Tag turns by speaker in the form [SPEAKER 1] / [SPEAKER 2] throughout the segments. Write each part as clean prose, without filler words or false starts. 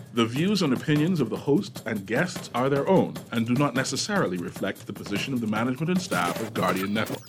[SPEAKER 1] The views and opinions of the hosts and guests are their own and do not necessarily reflect the position of the management and staff of Guardian Network.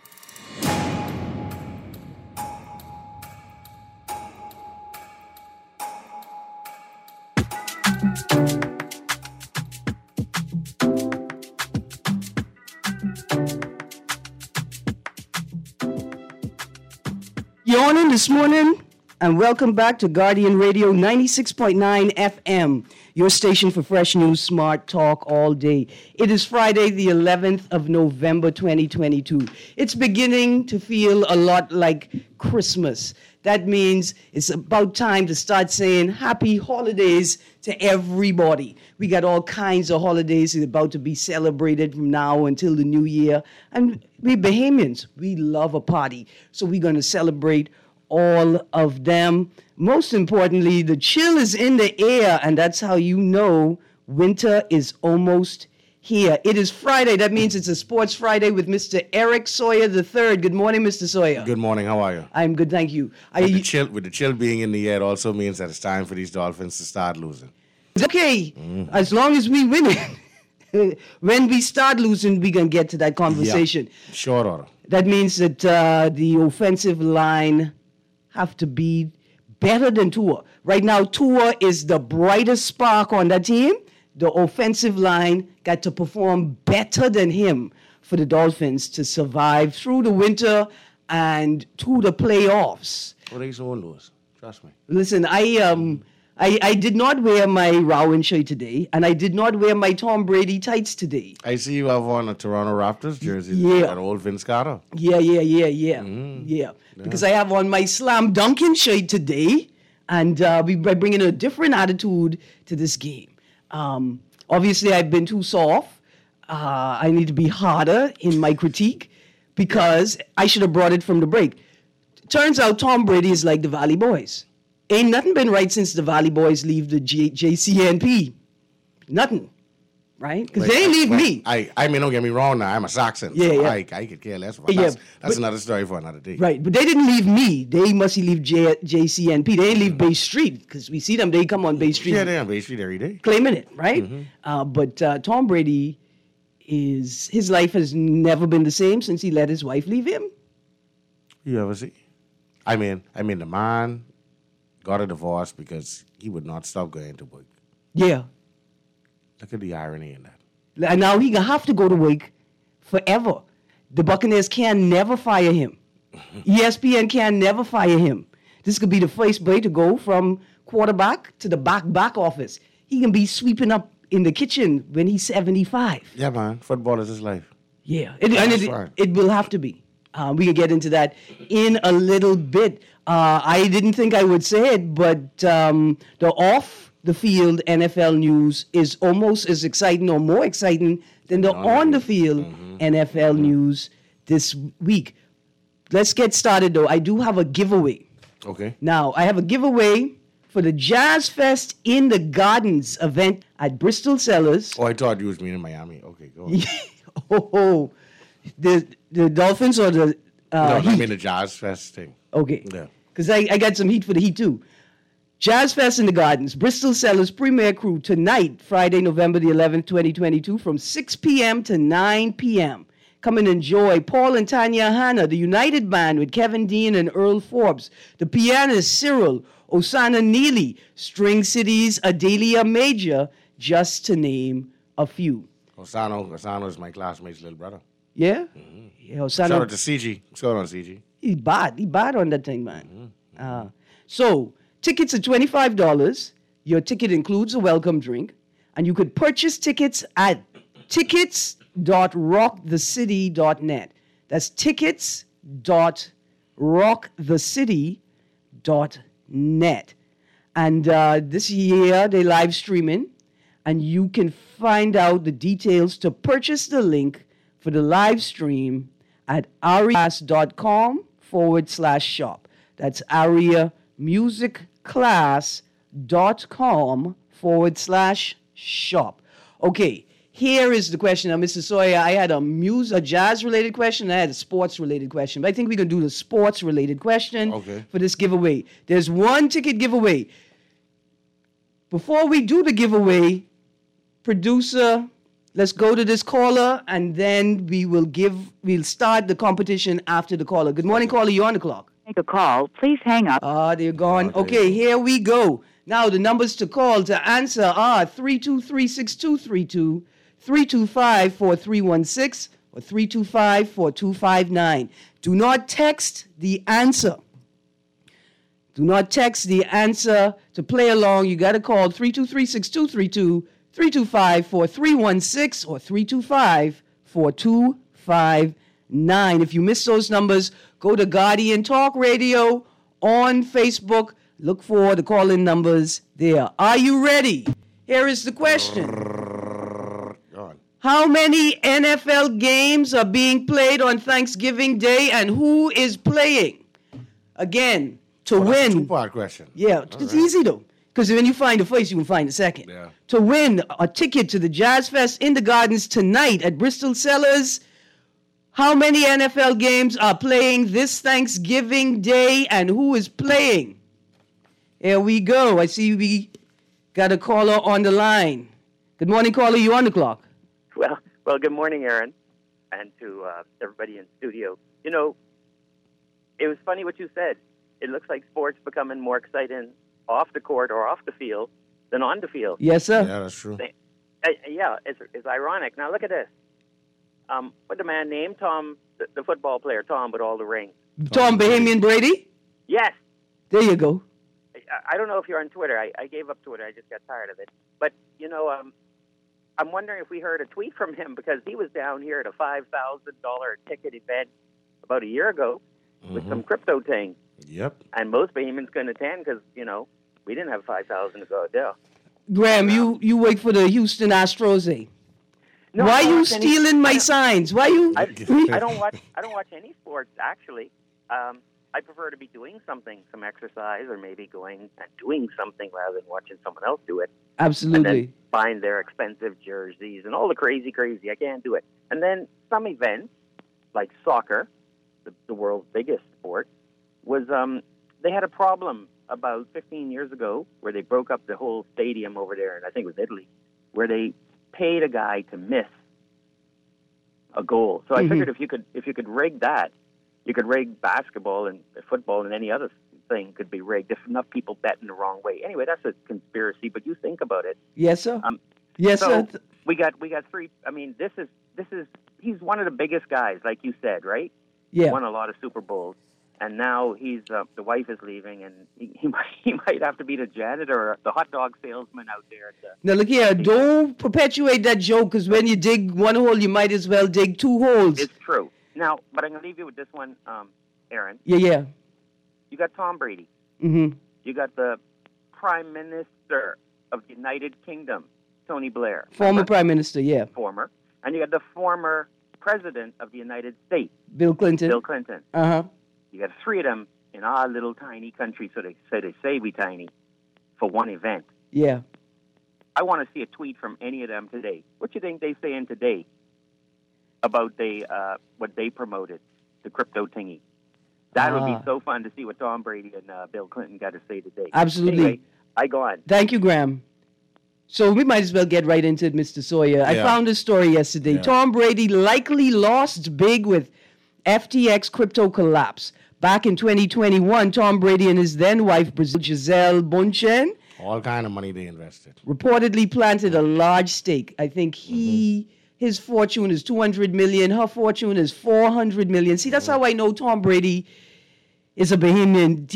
[SPEAKER 2] You're on in this morning, and welcome back to Guardian Radio 96.9 FM, your station for fresh news, smart talk all day. It is Friday, the 11th of November, 2022. It's beginning to feel a lot like Christmas. That means it's about time to start saying happy holidays to everybody. We got all kinds of holidays about to be celebrated from now until the new year. And we Bahamians, we love a party. So we're going to celebrate all of them. Most importantly, the chill is in the air, and that's how you know winter is almost here. It is Friday. That means it's a Sports Friday with Mr. Eric Sawyer III. Good morning, Mr. Sawyer.
[SPEAKER 3] Good morning. How are you?
[SPEAKER 2] I'm good, thank you.
[SPEAKER 3] With the chill being in the air, it also means that it's time for these Dolphins to start losing.
[SPEAKER 2] It's okay, as long as we win it. When we start losing, we can get to that conversation.
[SPEAKER 3] Yeah. Short order.
[SPEAKER 2] That means that the offensive line have to be better than Tua. Right now, Tua is the brightest spark on that team. The offensive line got to perform better than him for the Dolphins to survive through the winter and to the playoffs.
[SPEAKER 3] What are you going to lose? Trust me.
[SPEAKER 2] Listen, I did not wear my Rowan shirt today, and I did not wear my Tom Brady tights today.
[SPEAKER 3] I see you have on a Toronto Raptors jersey.
[SPEAKER 2] Yeah.
[SPEAKER 3] That old Vince Carter.
[SPEAKER 2] Yeah. Yeah. Because I have on my Slam Dunkin shirt today, and we're bringing a different attitude to this game. Obviously, I've been too soft. I need to be harder in my critique because I should have brought it from the break. Turns out Tom Brady is like the Valley Boys. Ain't nothing been right since the Valley Boys leave the JCNP. Nothing. Right? Because they ain't leave me.
[SPEAKER 3] I mean, don't get me wrong now. I'm a Saxon.
[SPEAKER 2] Yeah,
[SPEAKER 3] so
[SPEAKER 2] yeah.
[SPEAKER 3] I could care less. That's another story for another day.
[SPEAKER 2] Right. But they didn't leave me. They must leave JCNP. They didn't leave Bay Street because we see them. They come on Bay Street.
[SPEAKER 3] Yeah, they're on Bay Street every day.
[SPEAKER 2] Claiming it, right? But Tom Brady, his life has never been the same since he let his wife leave him.
[SPEAKER 3] You ever see? I mean, the man got a divorce because he would not stop going to work.
[SPEAKER 2] Yeah.
[SPEAKER 3] Look at the irony in that.
[SPEAKER 2] And now he gonna have to go to work forever. The Buccaneers can never fire him. ESPN can never fire him. This could be the first way to go from quarterback to the back office. He can be sweeping up in the kitchen when he's 75.
[SPEAKER 3] Yeah, man. Football is his life.
[SPEAKER 2] Yeah, it will have to be. We can get into that in a little bit. I didn't think I would say it, but the off-the-field NFL news is almost as exciting or more exciting than the on-the-field NFL news this week. Let's get started, though. I do have a giveaway.
[SPEAKER 3] Okay.
[SPEAKER 2] Now, I have a giveaway for the Jazz Fest in the Gardens event at Bristol Cellars.
[SPEAKER 3] Oh, I thought you was meaning Miami. Okay, go on.
[SPEAKER 2] The Dolphins or the
[SPEAKER 3] no,
[SPEAKER 2] Heat?
[SPEAKER 3] I mean the Jazz Fest thing.
[SPEAKER 2] Okay.
[SPEAKER 3] Yeah.
[SPEAKER 2] Because I got some heat for the Heat, too. Jazz Fest in the Gardens, Bristol Cellars Premier Crew, tonight, Friday, November the 11th, 2022, from 6 p.m. to 9 p.m. Come and enjoy Paul and Tanya Hanna, the United Band with Kevin Dean and Earl Forbes, the pianist Cyril, Osana Neely, String City's Adelia Major, just to name a few.
[SPEAKER 3] Osano is my classmate's little brother.
[SPEAKER 2] Yeah? Yeah, Osana.
[SPEAKER 3] Shout out to CG. What's going on, CG?
[SPEAKER 2] He bad on that thing, man. So, tickets are $25. Your ticket includes a welcome drink. And you could purchase tickets at tickets.rockthecity.net. That's tickets.rockthecity.net. And this year, they live streaming. And you can find out the details to purchase the link for the live stream at ariaclass.com/shop. That's ariamusicclass.com/shop. Okay, here is the question. Now, Mr. Sawyer, I had a jazz-related question, and I had a sports-related question. But I think we can do the sports-related question for this giveaway. There's one ticket giveaway. Before we do the giveaway, producer, let's go to this caller, and then we'll start the competition after the caller. Good morning, caller. You're on the clock.
[SPEAKER 4] Make a call. Please hang up.
[SPEAKER 2] They're gone.
[SPEAKER 3] Oh, there
[SPEAKER 2] Okay,
[SPEAKER 3] you go.
[SPEAKER 2] here we go. Now, the numbers to call to answer are 323-6232, 325-4316, or 325-4259. Do not text the answer. Do not text the answer to play along. You got to call 323-6232, 325-4316, or 325-4259. If you miss those numbers, go to Guardian Talk Radio on Facebook. Look for the call-in numbers there. Are you ready? Here is the question.
[SPEAKER 3] Go on.
[SPEAKER 2] How many NFL games are being played on Thanksgiving Day, and who is playing? Again, to
[SPEAKER 3] That's a
[SPEAKER 2] win.
[SPEAKER 3] two-part question.
[SPEAKER 2] Yeah, it's easy though. Because when you find the first, you can find the second.
[SPEAKER 3] Yeah.
[SPEAKER 2] To win a ticket to the Jazz Fest in the Gardens tonight at Bristol Cellars, how many NFL games are playing this Thanksgiving Day, and who is playing? Here we go. I see we got a caller on the line. Good morning, caller. You on the clock?
[SPEAKER 5] Well, good morning, Aaron, and to everybody in studio. You know, it was funny what you said. It looks like sports becoming more exciting off the court or off the field than on the field.
[SPEAKER 2] Yes, sir.
[SPEAKER 3] Yeah, that's true.
[SPEAKER 5] Yeah, it's ironic. Now look at this. What the man named Tom, the football player Tom with all the rings.
[SPEAKER 2] Tom Bahamian Brady?
[SPEAKER 5] Yes.
[SPEAKER 2] There you go.
[SPEAKER 5] I don't know if you're on Twitter. I gave up Twitter. I just got tired of it. But, you know, I'm wondering if we heard a tweet from him because he was down here at a $5,000 ticket event about a year ago with some crypto thing.
[SPEAKER 3] Yep.
[SPEAKER 5] And most Bahamians couldn't attend because, you know, we didn't have $5,000 to go there.
[SPEAKER 2] Graham, you wait for the Houston Astros, eh?
[SPEAKER 5] No,
[SPEAKER 2] Why
[SPEAKER 5] I don't
[SPEAKER 2] you
[SPEAKER 5] watch any-
[SPEAKER 2] stealing my signs? Why you?
[SPEAKER 5] I don't watch any sports actually. I prefer to be doing something, some exercise, or maybe going and doing something rather than watching someone else do it. And
[SPEAKER 2] Absolutely.
[SPEAKER 5] then buying their expensive jerseys and all the crazy. I can't do it. And then some events like soccer, the world's biggest sport, was they had a problem about 15 years ago where they broke up the whole stadium over there, and I think it was Italy, where they paid a guy to miss a goal. So I figured if you could rig that, you could rig basketball and football and any other thing could be rigged if enough people bet in the wrong way. Anyway, that's a conspiracy, but you think about it.
[SPEAKER 2] Yes, sir. Yes,
[SPEAKER 5] So
[SPEAKER 2] sir.
[SPEAKER 5] we got three. I mean, this is he's one of the biggest guys, like you said, right?
[SPEAKER 2] Yeah.
[SPEAKER 5] Won a lot of Super Bowls, and now he's the wife is leaving, and he might have to be the janitor or the hot dog salesman out there.
[SPEAKER 2] Now look here. Don't perpetuate that joke, because when you dig one hole, you might as well dig two holes.
[SPEAKER 5] It's true. Now, but I'm gonna leave you with this one, Aaron.
[SPEAKER 2] Yeah.
[SPEAKER 5] You got Tom Brady.
[SPEAKER 2] Mm-hmm.
[SPEAKER 5] You got the Prime Minister of the United Kingdom, Tony Blair.
[SPEAKER 2] Former
[SPEAKER 5] Remember?
[SPEAKER 2] Prime Minister. Yeah.
[SPEAKER 5] Former. And you got the former President of the United States,
[SPEAKER 2] Bill Clinton.
[SPEAKER 5] Bill Clinton.
[SPEAKER 2] Uh-huh.
[SPEAKER 5] You got three of them in our little tiny country, so they say we tiny, for one event.
[SPEAKER 2] Yeah.
[SPEAKER 5] I want to see a tweet from any of them today. What do you think they saying today about what they promoted, the crypto thingy? That would be so fun to see what Tom Brady and Bill Clinton got to say today.
[SPEAKER 2] Absolutely.
[SPEAKER 5] Anyway, I go on.
[SPEAKER 2] Thank you, Graham. So we might as well get right into it, Mr. Sawyer. I
[SPEAKER 3] Yeah.
[SPEAKER 2] found a story yesterday.
[SPEAKER 3] Yeah.
[SPEAKER 2] Tom Brady likely lost big with FTX crypto collapse. Back in 2021, Tom Brady and his then wife, Brazil Gisele Bunchen,
[SPEAKER 3] All kind of money they invested.
[SPEAKER 2] reportedly planted a large stake. I think his fortune is 200 million. Her fortune is 400 million. See, that's how I know Tom Brady is a Bahamian.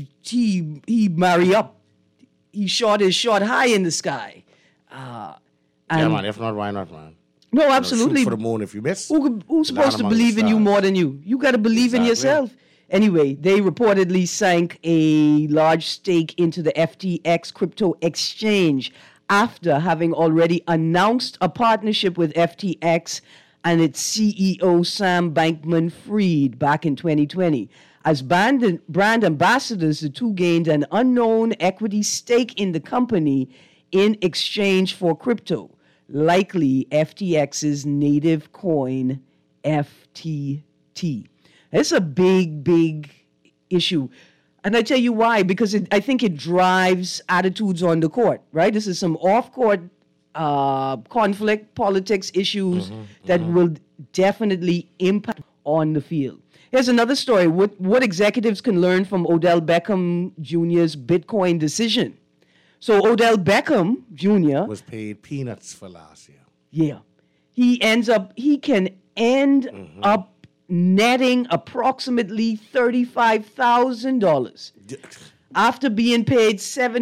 [SPEAKER 2] He marry up. He shot his shot high in the sky.
[SPEAKER 3] Yeah,
[SPEAKER 2] And-
[SPEAKER 3] man. If not, why not, man?
[SPEAKER 2] No,
[SPEAKER 3] Shoot
[SPEAKER 2] absolutely.
[SPEAKER 3] for the moon if you miss.
[SPEAKER 2] Who's supposed to
[SPEAKER 3] among the
[SPEAKER 2] believe in you
[SPEAKER 3] stars.
[SPEAKER 2] more than you? You got to believe in
[SPEAKER 3] Exactly.
[SPEAKER 2] yourself. Anyway, they reportedly sank a large stake into the FTX crypto exchange after having already announced a partnership with FTX and its CEO Sam Bankman-Fried back in 2020. As brand ambassadors, the two gained an unknown equity stake in the company in exchange for crypto, likely FTX's native coin, FTT. It's a big issue. And I tell you why, because I think it drives attitudes on the court, right? This is some off-court conflict, politics issues that will definitely impact on the field. Here's another story. What executives can learn from Odell Beckham Jr.'s Bitcoin decision. So Odell Beckham Jr.
[SPEAKER 3] Was paid peanuts for last year.
[SPEAKER 2] Yeah. He can end up netting approximately $35,000 after being paid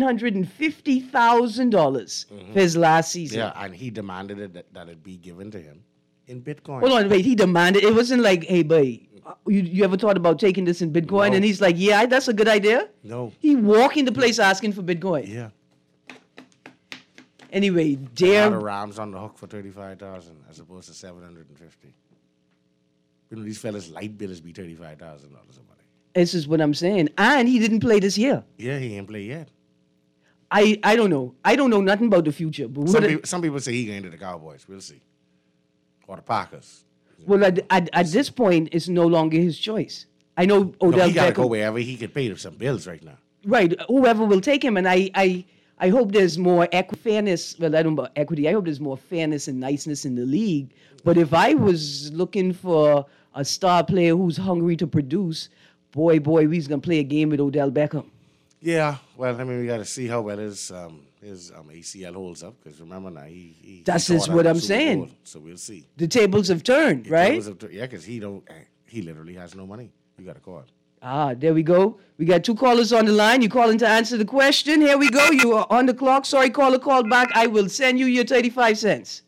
[SPEAKER 2] $750,000 for his last season.
[SPEAKER 3] Yeah, and he demanded that it be given to him in Bitcoin.
[SPEAKER 2] Hold on, wait. He demanded. It wasn't like, hey, boy, you ever thought about taking this in Bitcoin?
[SPEAKER 3] No.
[SPEAKER 2] And he's like, yeah, that's a good idea.
[SPEAKER 3] No.
[SPEAKER 2] He walked into place asking for Bitcoin.
[SPEAKER 3] Yeah.
[SPEAKER 2] Anyway,
[SPEAKER 3] A lot of
[SPEAKER 2] dear,
[SPEAKER 3] Rams on the hook for 35,000 as opposed to 750. You know, these fellas' light bills be $35,000 a month.
[SPEAKER 2] this is what I'm saying. And he didn't play this year.
[SPEAKER 3] Yeah, he ain't play yet.
[SPEAKER 2] I don't know. I don't know nothing about the future. But
[SPEAKER 3] Some people say he going to the Cowboys. We'll see. Or the Packers.
[SPEAKER 2] well, at this point, it's no longer his choice. I know Odell
[SPEAKER 3] No, he got to
[SPEAKER 2] Beckham.
[SPEAKER 3] go wherever he can pay some bills right now.
[SPEAKER 2] Right, whoever will take him, and I hope there's more fairness. Well, I don't know about equity. I hope there's more fairness and niceness in the league. But if I was looking for a star player who's hungry to produce, boy, we's gonna play a game with Odell Beckham.
[SPEAKER 3] Yeah, well, I mean, we got to see how well his ACL holds up. Because remember now, he
[SPEAKER 2] That's
[SPEAKER 3] tore
[SPEAKER 2] just
[SPEAKER 3] that
[SPEAKER 2] what
[SPEAKER 3] in
[SPEAKER 2] I'm
[SPEAKER 3] the Super
[SPEAKER 2] saying.
[SPEAKER 3] Bowl, so we'll see.
[SPEAKER 2] The tables have turned, right?
[SPEAKER 3] Yeah, because he literally has no money. You got to call.
[SPEAKER 2] Ah, there we go. We got two callers on the line. You calling to answer the question. Here we go. You are on the clock. Sorry, caller, call back. I will send you your 35 cents.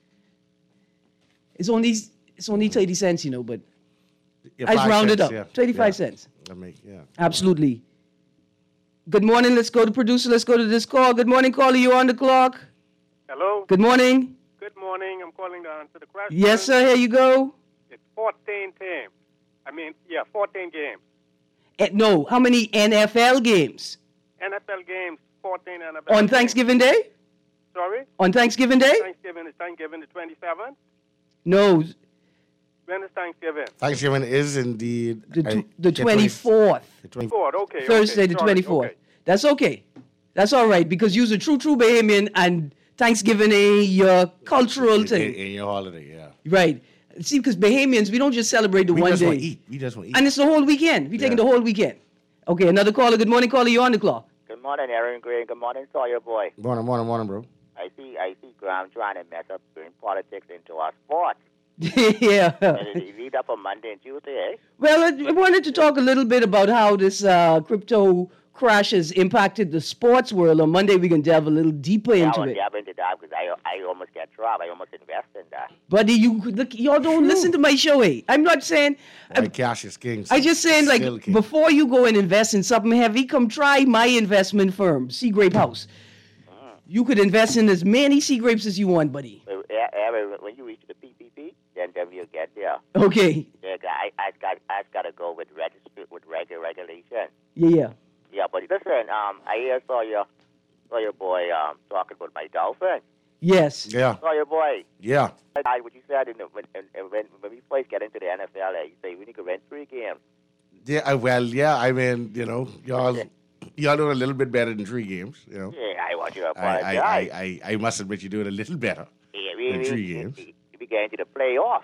[SPEAKER 2] It's only 30 cents, you know, but
[SPEAKER 3] Yeah,
[SPEAKER 2] I just
[SPEAKER 3] 5
[SPEAKER 2] rounded
[SPEAKER 3] cents,
[SPEAKER 2] up.
[SPEAKER 3] yeah.
[SPEAKER 2] 35
[SPEAKER 3] Yeah.
[SPEAKER 2] cents.
[SPEAKER 3] Yeah.
[SPEAKER 2] Absolutely. Good morning. Let's go to producer. Let's go to this call. Good morning, caller. You on the clock?
[SPEAKER 6] Hello.
[SPEAKER 2] Good morning.
[SPEAKER 6] Good morning. I'm calling to answer the question.
[SPEAKER 2] Yes, sir. Here you go.
[SPEAKER 6] It's 14 teams. 14 games.
[SPEAKER 2] No, how many NFL games?
[SPEAKER 6] NFL games, 14 NFL
[SPEAKER 2] On
[SPEAKER 6] games.
[SPEAKER 2] Thanksgiving Day?
[SPEAKER 6] Sorry?
[SPEAKER 2] On Thanksgiving Day?
[SPEAKER 6] Thanksgiving is Thanksgiving the 27th.
[SPEAKER 2] No,
[SPEAKER 6] When is Thanksgiving?
[SPEAKER 3] Thanksgiving is indeed
[SPEAKER 2] the 24th.
[SPEAKER 3] The 24th.
[SPEAKER 6] 4th. Okay.
[SPEAKER 2] Thursday,
[SPEAKER 6] okay.
[SPEAKER 2] the
[SPEAKER 6] Sorry.
[SPEAKER 2] 24th.
[SPEAKER 6] Okay.
[SPEAKER 2] That's okay. That's all right because you're a true Bahamian and Thanksgiving ain't your cultural thing.
[SPEAKER 3] In your holiday, yeah.
[SPEAKER 2] Right. See, because Bahamians, we don't just celebrate the
[SPEAKER 3] We
[SPEAKER 2] one
[SPEAKER 3] just
[SPEAKER 2] day.
[SPEAKER 3] want to eat. We just want to eat.
[SPEAKER 2] And it's the whole weekend. We're taking the whole weekend. Okay, another caller. Good morning, caller. You on the clock.
[SPEAKER 7] Good morning, Aaron Gray. Good morning, Sawyer boy.
[SPEAKER 3] Morning, bro.
[SPEAKER 7] I see Graham trying to mess up bring politics into our sport.
[SPEAKER 2] Yeah.
[SPEAKER 7] And it lead up on Monday and Tuesday, eh?
[SPEAKER 2] Well, I wanted to talk a little bit about how this crypto crash has impacted the sports world. On Monday, we can delve a little deeper into it.
[SPEAKER 7] Yeah, I've been to that because I almost get robbed. I almost invest in that.
[SPEAKER 2] Buddy, y'all don't listen to my show, eh? I'm not saying...
[SPEAKER 3] Like cash is king.
[SPEAKER 2] I just saying, like,
[SPEAKER 3] Still king.
[SPEAKER 2] before you go and invest in something heavy, come try my investment firm, Sea Grape House. You could invest in as many sea grapes as you want, buddy.
[SPEAKER 7] Aaron, when you reach the PPP, then we'll get there.
[SPEAKER 2] Okay.
[SPEAKER 7] Yeah, I got to go with regulation.
[SPEAKER 2] Yeah.
[SPEAKER 7] Yeah, but listen, I saw your boy talking about my Dolphins.
[SPEAKER 2] Yes.
[SPEAKER 3] Yeah.
[SPEAKER 7] Saw your boy.
[SPEAKER 3] Yeah.
[SPEAKER 7] What you said when we first get into the NFL, you say we need to win 3 games.
[SPEAKER 3] Yeah. Well, yeah. I mean, you know, y'all doing a little bit better than 3 games. You know.
[SPEAKER 7] Yeah, I want you to apologize.
[SPEAKER 3] I must admit you're doing a little better
[SPEAKER 7] Yeah,
[SPEAKER 3] than 3 games.
[SPEAKER 7] We get into the playoff.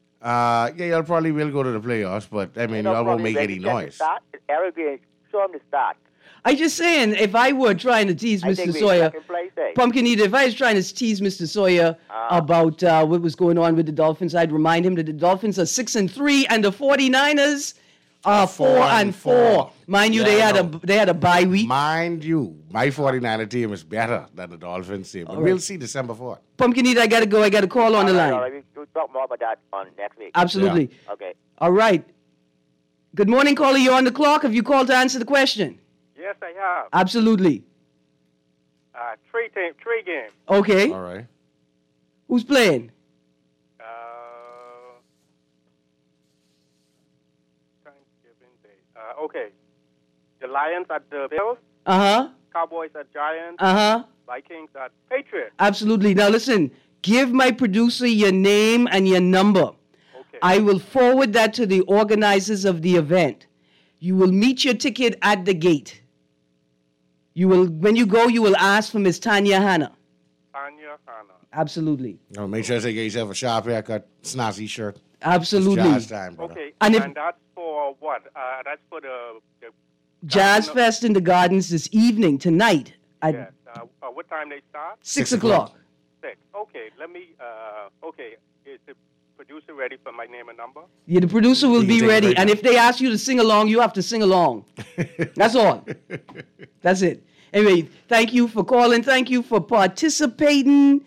[SPEAKER 3] Yeah, y'all probably will go to the playoffs, but I mean, y'all won't make any noise.
[SPEAKER 7] Eric, show him the start.
[SPEAKER 2] I just saying, if I were trying to tease
[SPEAKER 7] I
[SPEAKER 2] Mr.
[SPEAKER 7] think we're
[SPEAKER 2] Sawyer,
[SPEAKER 7] second place, eh?
[SPEAKER 2] Pumpkin Eater, if I was trying to tease Mr. Sawyer about what was going on with the Dolphins, I'd remind him that the Dolphins are 6-3 and the 49ers are 4-4. Mind you,
[SPEAKER 3] Yeah,
[SPEAKER 2] they had a bye week.
[SPEAKER 3] Mind you, my 49er team is better than the Dolphins team. But
[SPEAKER 2] All
[SPEAKER 3] we'll
[SPEAKER 2] right.
[SPEAKER 3] see December 4th.
[SPEAKER 2] Pumpkin Eater, I gotta go. I got a call on the line.
[SPEAKER 7] All right, we'll talk more about that on next week.
[SPEAKER 2] Absolutely.
[SPEAKER 7] Okay.
[SPEAKER 2] All right. Good morning, caller. You're on the clock. Have you called to answer the question?
[SPEAKER 6] Yes, I have.
[SPEAKER 2] Absolutely.
[SPEAKER 6] 3 games.
[SPEAKER 2] Okay.
[SPEAKER 3] All right.
[SPEAKER 2] Who's playing?
[SPEAKER 6] Thanksgiving Day. Okay. The Lions at the Bills.
[SPEAKER 2] Uh-huh.
[SPEAKER 6] Cowboys at Giants.
[SPEAKER 2] Uh-huh.
[SPEAKER 6] Vikings at Patriots.
[SPEAKER 2] Absolutely. Now listen, give my producer your name and your number.
[SPEAKER 6] Okay.
[SPEAKER 2] I will forward that to the organizers of the event. You will meet your ticket at the gate. When you go, you will ask for Miss Tanya Hanna.
[SPEAKER 6] Tanya Hanna.
[SPEAKER 2] Absolutely.
[SPEAKER 3] No, make sure to get yourself a sharp haircut, snazzy shirt.
[SPEAKER 2] Absolutely.
[SPEAKER 3] It's jazz time, brother.
[SPEAKER 6] Okay,
[SPEAKER 2] And
[SPEAKER 6] and,
[SPEAKER 2] if-
[SPEAKER 6] that's for what? That's for the
[SPEAKER 2] Jazz Fest in the Gardens this evening, tonight at
[SPEAKER 6] yes. What time they start?
[SPEAKER 2] 6 o'clock.
[SPEAKER 6] 6. Okay, let me. Okay, is the producer ready for my name and number?
[SPEAKER 2] Yeah, the producer will
[SPEAKER 3] You can
[SPEAKER 2] be
[SPEAKER 3] take it
[SPEAKER 2] ready.
[SPEAKER 3] right
[SPEAKER 2] And
[SPEAKER 3] now.
[SPEAKER 2] if they ask you to sing along, you have to sing along. That's all. That's it. Anyway, thank you for calling. Thank you for participating.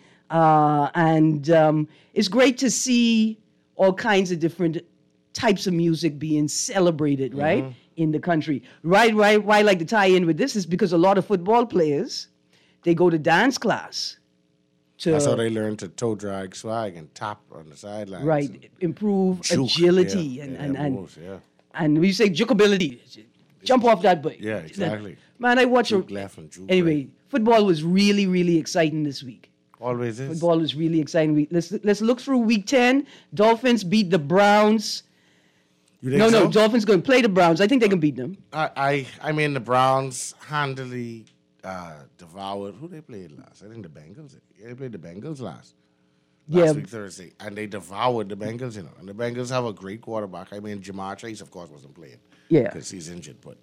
[SPEAKER 2] And it's great to see all kinds of different types of music being celebrated, right, in the country. Why I like to tie in with this is because a lot of football players, they go to dance class.
[SPEAKER 3] That's how they learn to toe drag swag and tap on the sidelines.
[SPEAKER 2] Right, improve
[SPEAKER 3] Juke.
[SPEAKER 2] agility
[SPEAKER 3] Yeah,
[SPEAKER 2] and
[SPEAKER 3] moves, yeah.
[SPEAKER 2] and we say jukeability, jump off that way.
[SPEAKER 3] Yeah, exactly.
[SPEAKER 2] Man, I watch
[SPEAKER 3] Juke left and juke
[SPEAKER 2] anyway.
[SPEAKER 3] right.
[SPEAKER 2] Football was really, really exciting this week.
[SPEAKER 3] Always is.
[SPEAKER 2] Football was really exciting. Let's look through week 10. Dolphins beat the Browns.
[SPEAKER 3] You think
[SPEAKER 2] No,
[SPEAKER 3] so?
[SPEAKER 2] Dolphins going to play the Browns. I think they can beat them.
[SPEAKER 3] I mean, the Browns handily devoured. Who they played last? I think the Bengals. Yeah, they played the Bengals last
[SPEAKER 2] Yeah,
[SPEAKER 3] week Thursday, and they devoured the Bengals. And the Bengals have a great quarterback. I mean, Jamar Chase, of course, wasn't playing.
[SPEAKER 2] Yeah.
[SPEAKER 3] because he's injured. But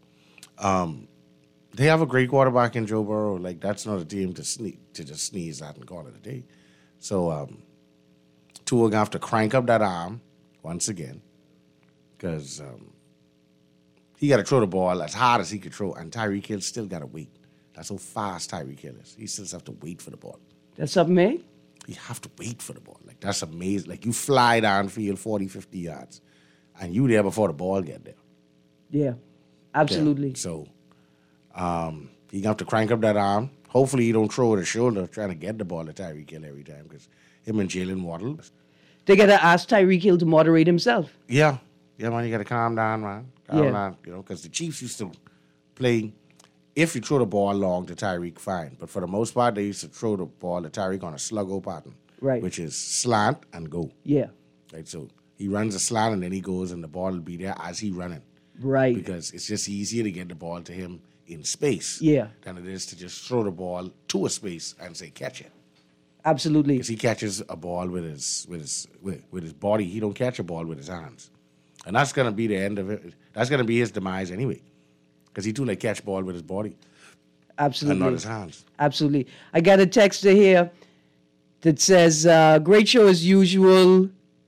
[SPEAKER 3] they have a great quarterback in Joe Burrow. Like, that's not a team to just sneeze at and call it a day. So Tua gonna have to crank up that arm once again, because he got to throw the ball as hard as he could throw, and Tyreek Hill still got to wait. That's how fast Tyreek Hill is. He still have to wait for the ball.
[SPEAKER 2] that's something, eh?
[SPEAKER 3] You have to wait for the ball. Like, that's amazing. Like, you fly downfield 40, 50 yards, and you there before the ball get there.
[SPEAKER 2] Yeah, absolutely.
[SPEAKER 3] Yeah. So he gonna have to crank up that arm. Hopefully he don't throw it at shoulder trying to get the ball to Tyreek Hill every time, because him and Jalen Waddle.
[SPEAKER 2] They got to ask Tyreek Hill to moderate himself.
[SPEAKER 3] Yeah, man, you got to calm down, man. Calm
[SPEAKER 2] Yeah.
[SPEAKER 3] down, because the Chiefs used to play. If you throw the ball long to Tyreek, fine. But for the most part, they used to throw the ball to Tyreek on a sluggo pattern,
[SPEAKER 2] Right.
[SPEAKER 3] which is slant and go.
[SPEAKER 2] Yeah,
[SPEAKER 3] Right, so he runs a slant and then he goes, and the ball will be there as he running,
[SPEAKER 2] right.
[SPEAKER 3] because it's just easier to get the ball to him in space,
[SPEAKER 2] Yeah.
[SPEAKER 3] than it is to just throw the ball to a space and say catch it.
[SPEAKER 2] Absolutely.
[SPEAKER 3] Because he catches a ball with his body. He don't catch a ball with his hands, and that's gonna be the end of it. That's gonna be his demise anyway, because he too like catch ball with his body and
[SPEAKER 2] Absolutely.
[SPEAKER 3] not his hands.
[SPEAKER 2] Absolutely. I got a text here that says, great show as usual.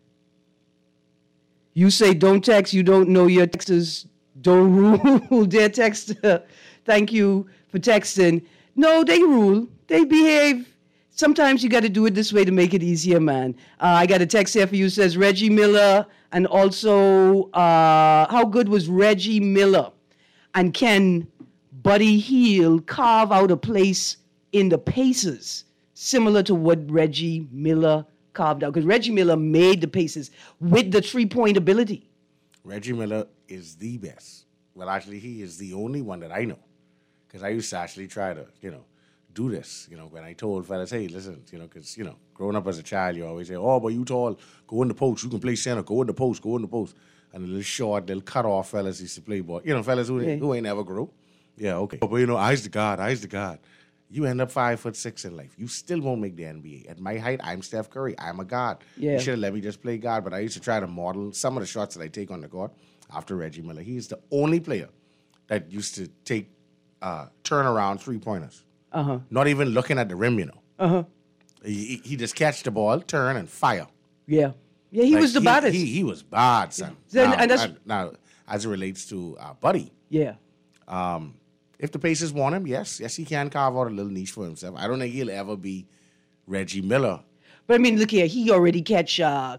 [SPEAKER 2] You say don't text, you don't know your texters don't rule. Dear texter, thank you for texting. No, they rule. They behave. Sometimes you got to do it this way to make it easier, man. I got a text here for you, says Reggie Miller, and also how good was Reggie Miller? And can Buddy Hield carve out a place in the Pacers, similar to what Reggie Miller carved out? Because Reggie Miller made the Pacers with the three-point ability.
[SPEAKER 3] Reggie Miller is the best. Well, actually, he is the only one that I know, because I used to actually try to, do this. When I told fellas, hey, listen, because growing up as a child, you always say, oh, but you tall, go in the post, you can play center, go in the post. And the little short, they'll cut off fellas used to play ball. Fellas who ain't ever grow. Yeah, okay. But I's the God. You end up 5'6" in life. You still won't make the NBA. At my height, I'm Steph Curry. I'm a god.
[SPEAKER 2] Yeah.
[SPEAKER 3] You should have let me just play God. But I used to try to model some of the shots that I take on the court after Reggie Miller. He's the only player that used to take turnaround three-pointers.
[SPEAKER 2] Uh-huh.
[SPEAKER 3] Not even looking at the rim,
[SPEAKER 2] Uh-huh.
[SPEAKER 3] He just catch the ball, turn, and fire.
[SPEAKER 2] Yeah. Yeah, he was the baddest.
[SPEAKER 3] He was bad, son.
[SPEAKER 2] Then-
[SPEAKER 3] Now,
[SPEAKER 2] and that's-
[SPEAKER 3] now, as it relates to Buddy,
[SPEAKER 2] Yeah.
[SPEAKER 3] if the Pacers want him, yes, he can carve out a little niche for himself. I don't think he'll ever be Reggie Miller.
[SPEAKER 2] But I mean, look here. He already catch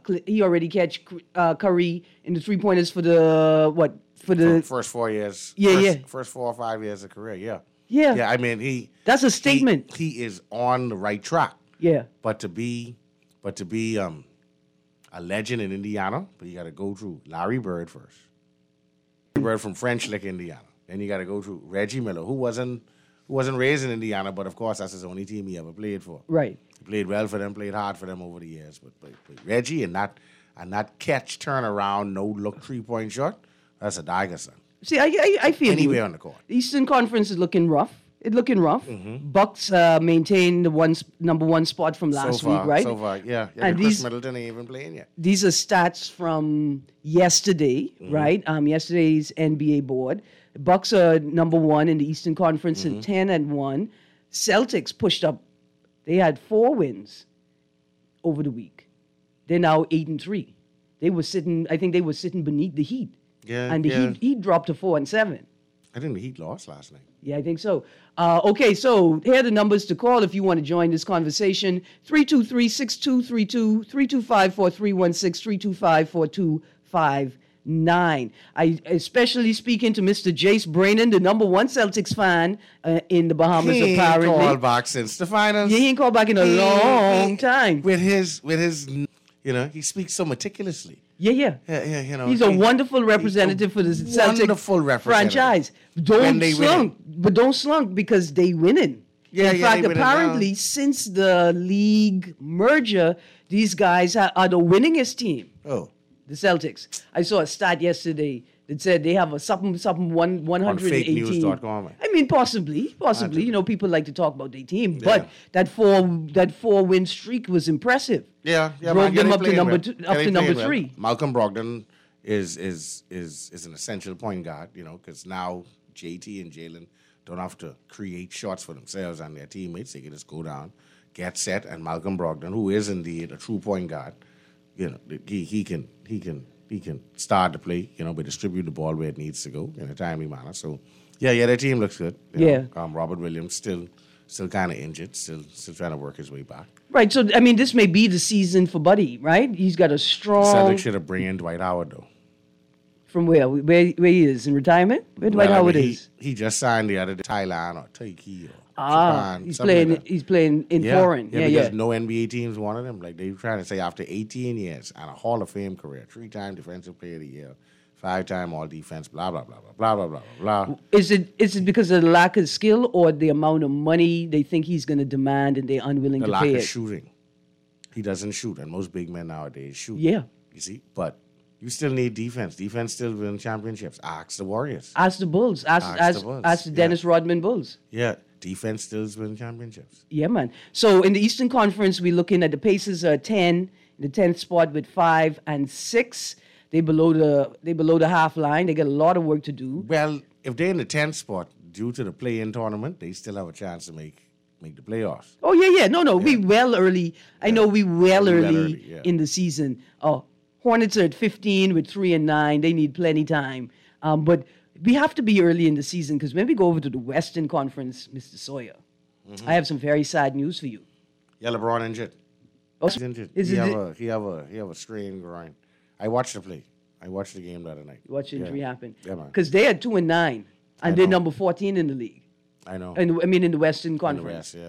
[SPEAKER 2] Curry in the 3-pointers for the what? For the
[SPEAKER 3] First 4 years.
[SPEAKER 2] Yeah,
[SPEAKER 3] First 4 or 5 years of career, yeah.
[SPEAKER 2] Yeah.
[SPEAKER 3] Yeah, I mean,
[SPEAKER 2] That's a statement.
[SPEAKER 3] He is on the right track.
[SPEAKER 2] Yeah.
[SPEAKER 3] But to be a legend in Indiana, but you got to go through Larry Bird first. Larry Bird from French Lick, Indiana. Then you got to go through Reggie Miller, who wasn't raised in Indiana, but of course that's his only team he ever played for.
[SPEAKER 2] Right.
[SPEAKER 3] He played well for them, played hard for them over the years. But Reggie and that catch, turn around, no look 3-point shot, that's a dagger, son.
[SPEAKER 2] See, I feel
[SPEAKER 3] Anywhere
[SPEAKER 2] you.
[SPEAKER 3] on the court.
[SPEAKER 2] The Eastern Conference is looking rough. It's looking rough.
[SPEAKER 3] Mm-hmm.
[SPEAKER 2] Bucks maintain the number one spot from last
[SPEAKER 3] so far,
[SPEAKER 2] week, right?
[SPEAKER 3] So far, yeah.
[SPEAKER 2] And
[SPEAKER 3] Chris
[SPEAKER 2] these-
[SPEAKER 3] Middleton ain't even playing yet.
[SPEAKER 2] These are stats from yesterday,
[SPEAKER 3] Mm-hmm.
[SPEAKER 2] right? Yesterday's NBA board. Bucks are number one in the Eastern Conference
[SPEAKER 3] Mm-hmm.
[SPEAKER 2] at 10-1. Celtics pushed up. They had 4 wins over the week. They're now 8-3. They were sitting. I think they were sitting beneath the Heat.
[SPEAKER 3] Yeah,
[SPEAKER 2] And the
[SPEAKER 3] yeah.
[SPEAKER 2] Heat dropped to 4-7.
[SPEAKER 3] I think the Heat lost last night.
[SPEAKER 2] Yeah, I think so. Okay, so here are the numbers to call if you want to join this conversation. 323-6232, 325-4316, 325-4259. I especially speaking to Mr. Jace Brannon, the number one Celtics fan in the Bahamas,
[SPEAKER 3] He ain't
[SPEAKER 2] apparently.
[SPEAKER 3] called back since the finals.
[SPEAKER 2] Yeah, he ain't called back in a long time.
[SPEAKER 3] With his, he speaks so meticulously.
[SPEAKER 2] Yeah, yeah.
[SPEAKER 3] Yeah,
[SPEAKER 2] He's a wonderful representative for the Celtics
[SPEAKER 3] wonderful representative.
[SPEAKER 2] franchise.
[SPEAKER 3] When
[SPEAKER 2] Don't
[SPEAKER 3] they
[SPEAKER 2] slunk, but don't slunk because they winning.
[SPEAKER 3] Yeah,
[SPEAKER 2] In
[SPEAKER 3] yeah,
[SPEAKER 2] fact,
[SPEAKER 3] they winning
[SPEAKER 2] apparently,
[SPEAKER 3] now.
[SPEAKER 2] since the league merger, these guys are the winningest team.
[SPEAKER 3] Oh,
[SPEAKER 2] The Celtics. I saw a stat yesterday that said they have a something 118.
[SPEAKER 3] fakenews.com.
[SPEAKER 2] I mean, possibly. You know, people like to talk about their team,
[SPEAKER 3] Yeah.
[SPEAKER 2] but that 4-win streak was impressive.
[SPEAKER 3] Yeah,
[SPEAKER 2] Drove
[SPEAKER 3] man,
[SPEAKER 2] them
[SPEAKER 3] they
[SPEAKER 2] up to
[SPEAKER 3] playing
[SPEAKER 2] number
[SPEAKER 3] well.
[SPEAKER 2] two-
[SPEAKER 3] Yeah,
[SPEAKER 2] up
[SPEAKER 3] they
[SPEAKER 2] to number
[SPEAKER 3] playing well.
[SPEAKER 2] 3.
[SPEAKER 3] Malcolm Brogdon is an essential point guard, because now JT and Jalen don't have to create shots for themselves and their teammates. They can just go down, get set, and Malcolm Brogdon, who is indeed a true point guard, he can start the play, but distribute the ball where it needs to go in a timely manner. So, yeah, their team looks good. you know. Robert Williams still kind of injured, still trying to work his way back.
[SPEAKER 2] Right. So, I mean, this may be the season for Buddy, right? He's got a strong.
[SPEAKER 3] Celtics should have bring in Dwight Howard, though.
[SPEAKER 2] From where? Where he is? In retirement? Where Dwight
[SPEAKER 3] Well, I
[SPEAKER 2] Howard
[SPEAKER 3] mean,
[SPEAKER 2] is?
[SPEAKER 3] He just signed the other day, Thailand or Turkey or Japan.
[SPEAKER 2] He's
[SPEAKER 3] something
[SPEAKER 2] playing.
[SPEAKER 3] like that.
[SPEAKER 2] He's playing in foreign.
[SPEAKER 3] Yeah,
[SPEAKER 2] Yeah,
[SPEAKER 3] because
[SPEAKER 2] yeah.
[SPEAKER 3] no NBA teams wanted him. Like they were trying to say after 18 years and a Hall of Fame career, 3-time Defensive Player of the Year, 5-time All Defense, blah blah blah blah blah blah blah blah.
[SPEAKER 2] Is it because of the lack of skill or the amount of money they think he's going to demand and they're unwilling
[SPEAKER 3] The
[SPEAKER 2] to
[SPEAKER 3] lack
[SPEAKER 2] pay
[SPEAKER 3] of
[SPEAKER 2] it?
[SPEAKER 3] shooting. He doesn't shoot, and most big men nowadays shoot.
[SPEAKER 2] Yeah.
[SPEAKER 3] You see, but you still need defense. Defense still win championships. Ask the Warriors.
[SPEAKER 2] Ask the Bulls. Ask
[SPEAKER 3] Ask the Bulls,
[SPEAKER 2] the
[SPEAKER 3] yeah.
[SPEAKER 2] Dennis Rodman Bulls.
[SPEAKER 3] Yeah, defense still win championships.
[SPEAKER 2] Yeah, man. So in the Eastern Conference, we're looking at the Pacers are 10, the 10th spot with 5 and 6. They below the half line. They got a lot of work to do.
[SPEAKER 3] Well, if they're in the 10th spot due to the play-in tournament, they still have a chance to make the playoffs.
[SPEAKER 2] Oh yeah. No. We well early. I know we well early
[SPEAKER 3] yeah.
[SPEAKER 2] in the season. Oh, Hornets are at 15 with 3 and 9. They need plenty time. But we have to be early in the season because when we go over to the Western Conference, Mr. Sawyer, I have some very sad news for you.
[SPEAKER 3] Yeah, LeBron injured.
[SPEAKER 2] Oh,
[SPEAKER 3] He's injured.
[SPEAKER 2] is
[SPEAKER 3] He
[SPEAKER 2] it
[SPEAKER 3] have a strained groin. I watched the play. I watched the game the other night.
[SPEAKER 2] watch injury happen?
[SPEAKER 3] Yeah, man.
[SPEAKER 2] Because they are 2 and 9, and they're number 14 in the league.
[SPEAKER 3] I know.
[SPEAKER 2] And I mean in the Western
[SPEAKER 3] In the
[SPEAKER 2] Conference.
[SPEAKER 3] West, yeah.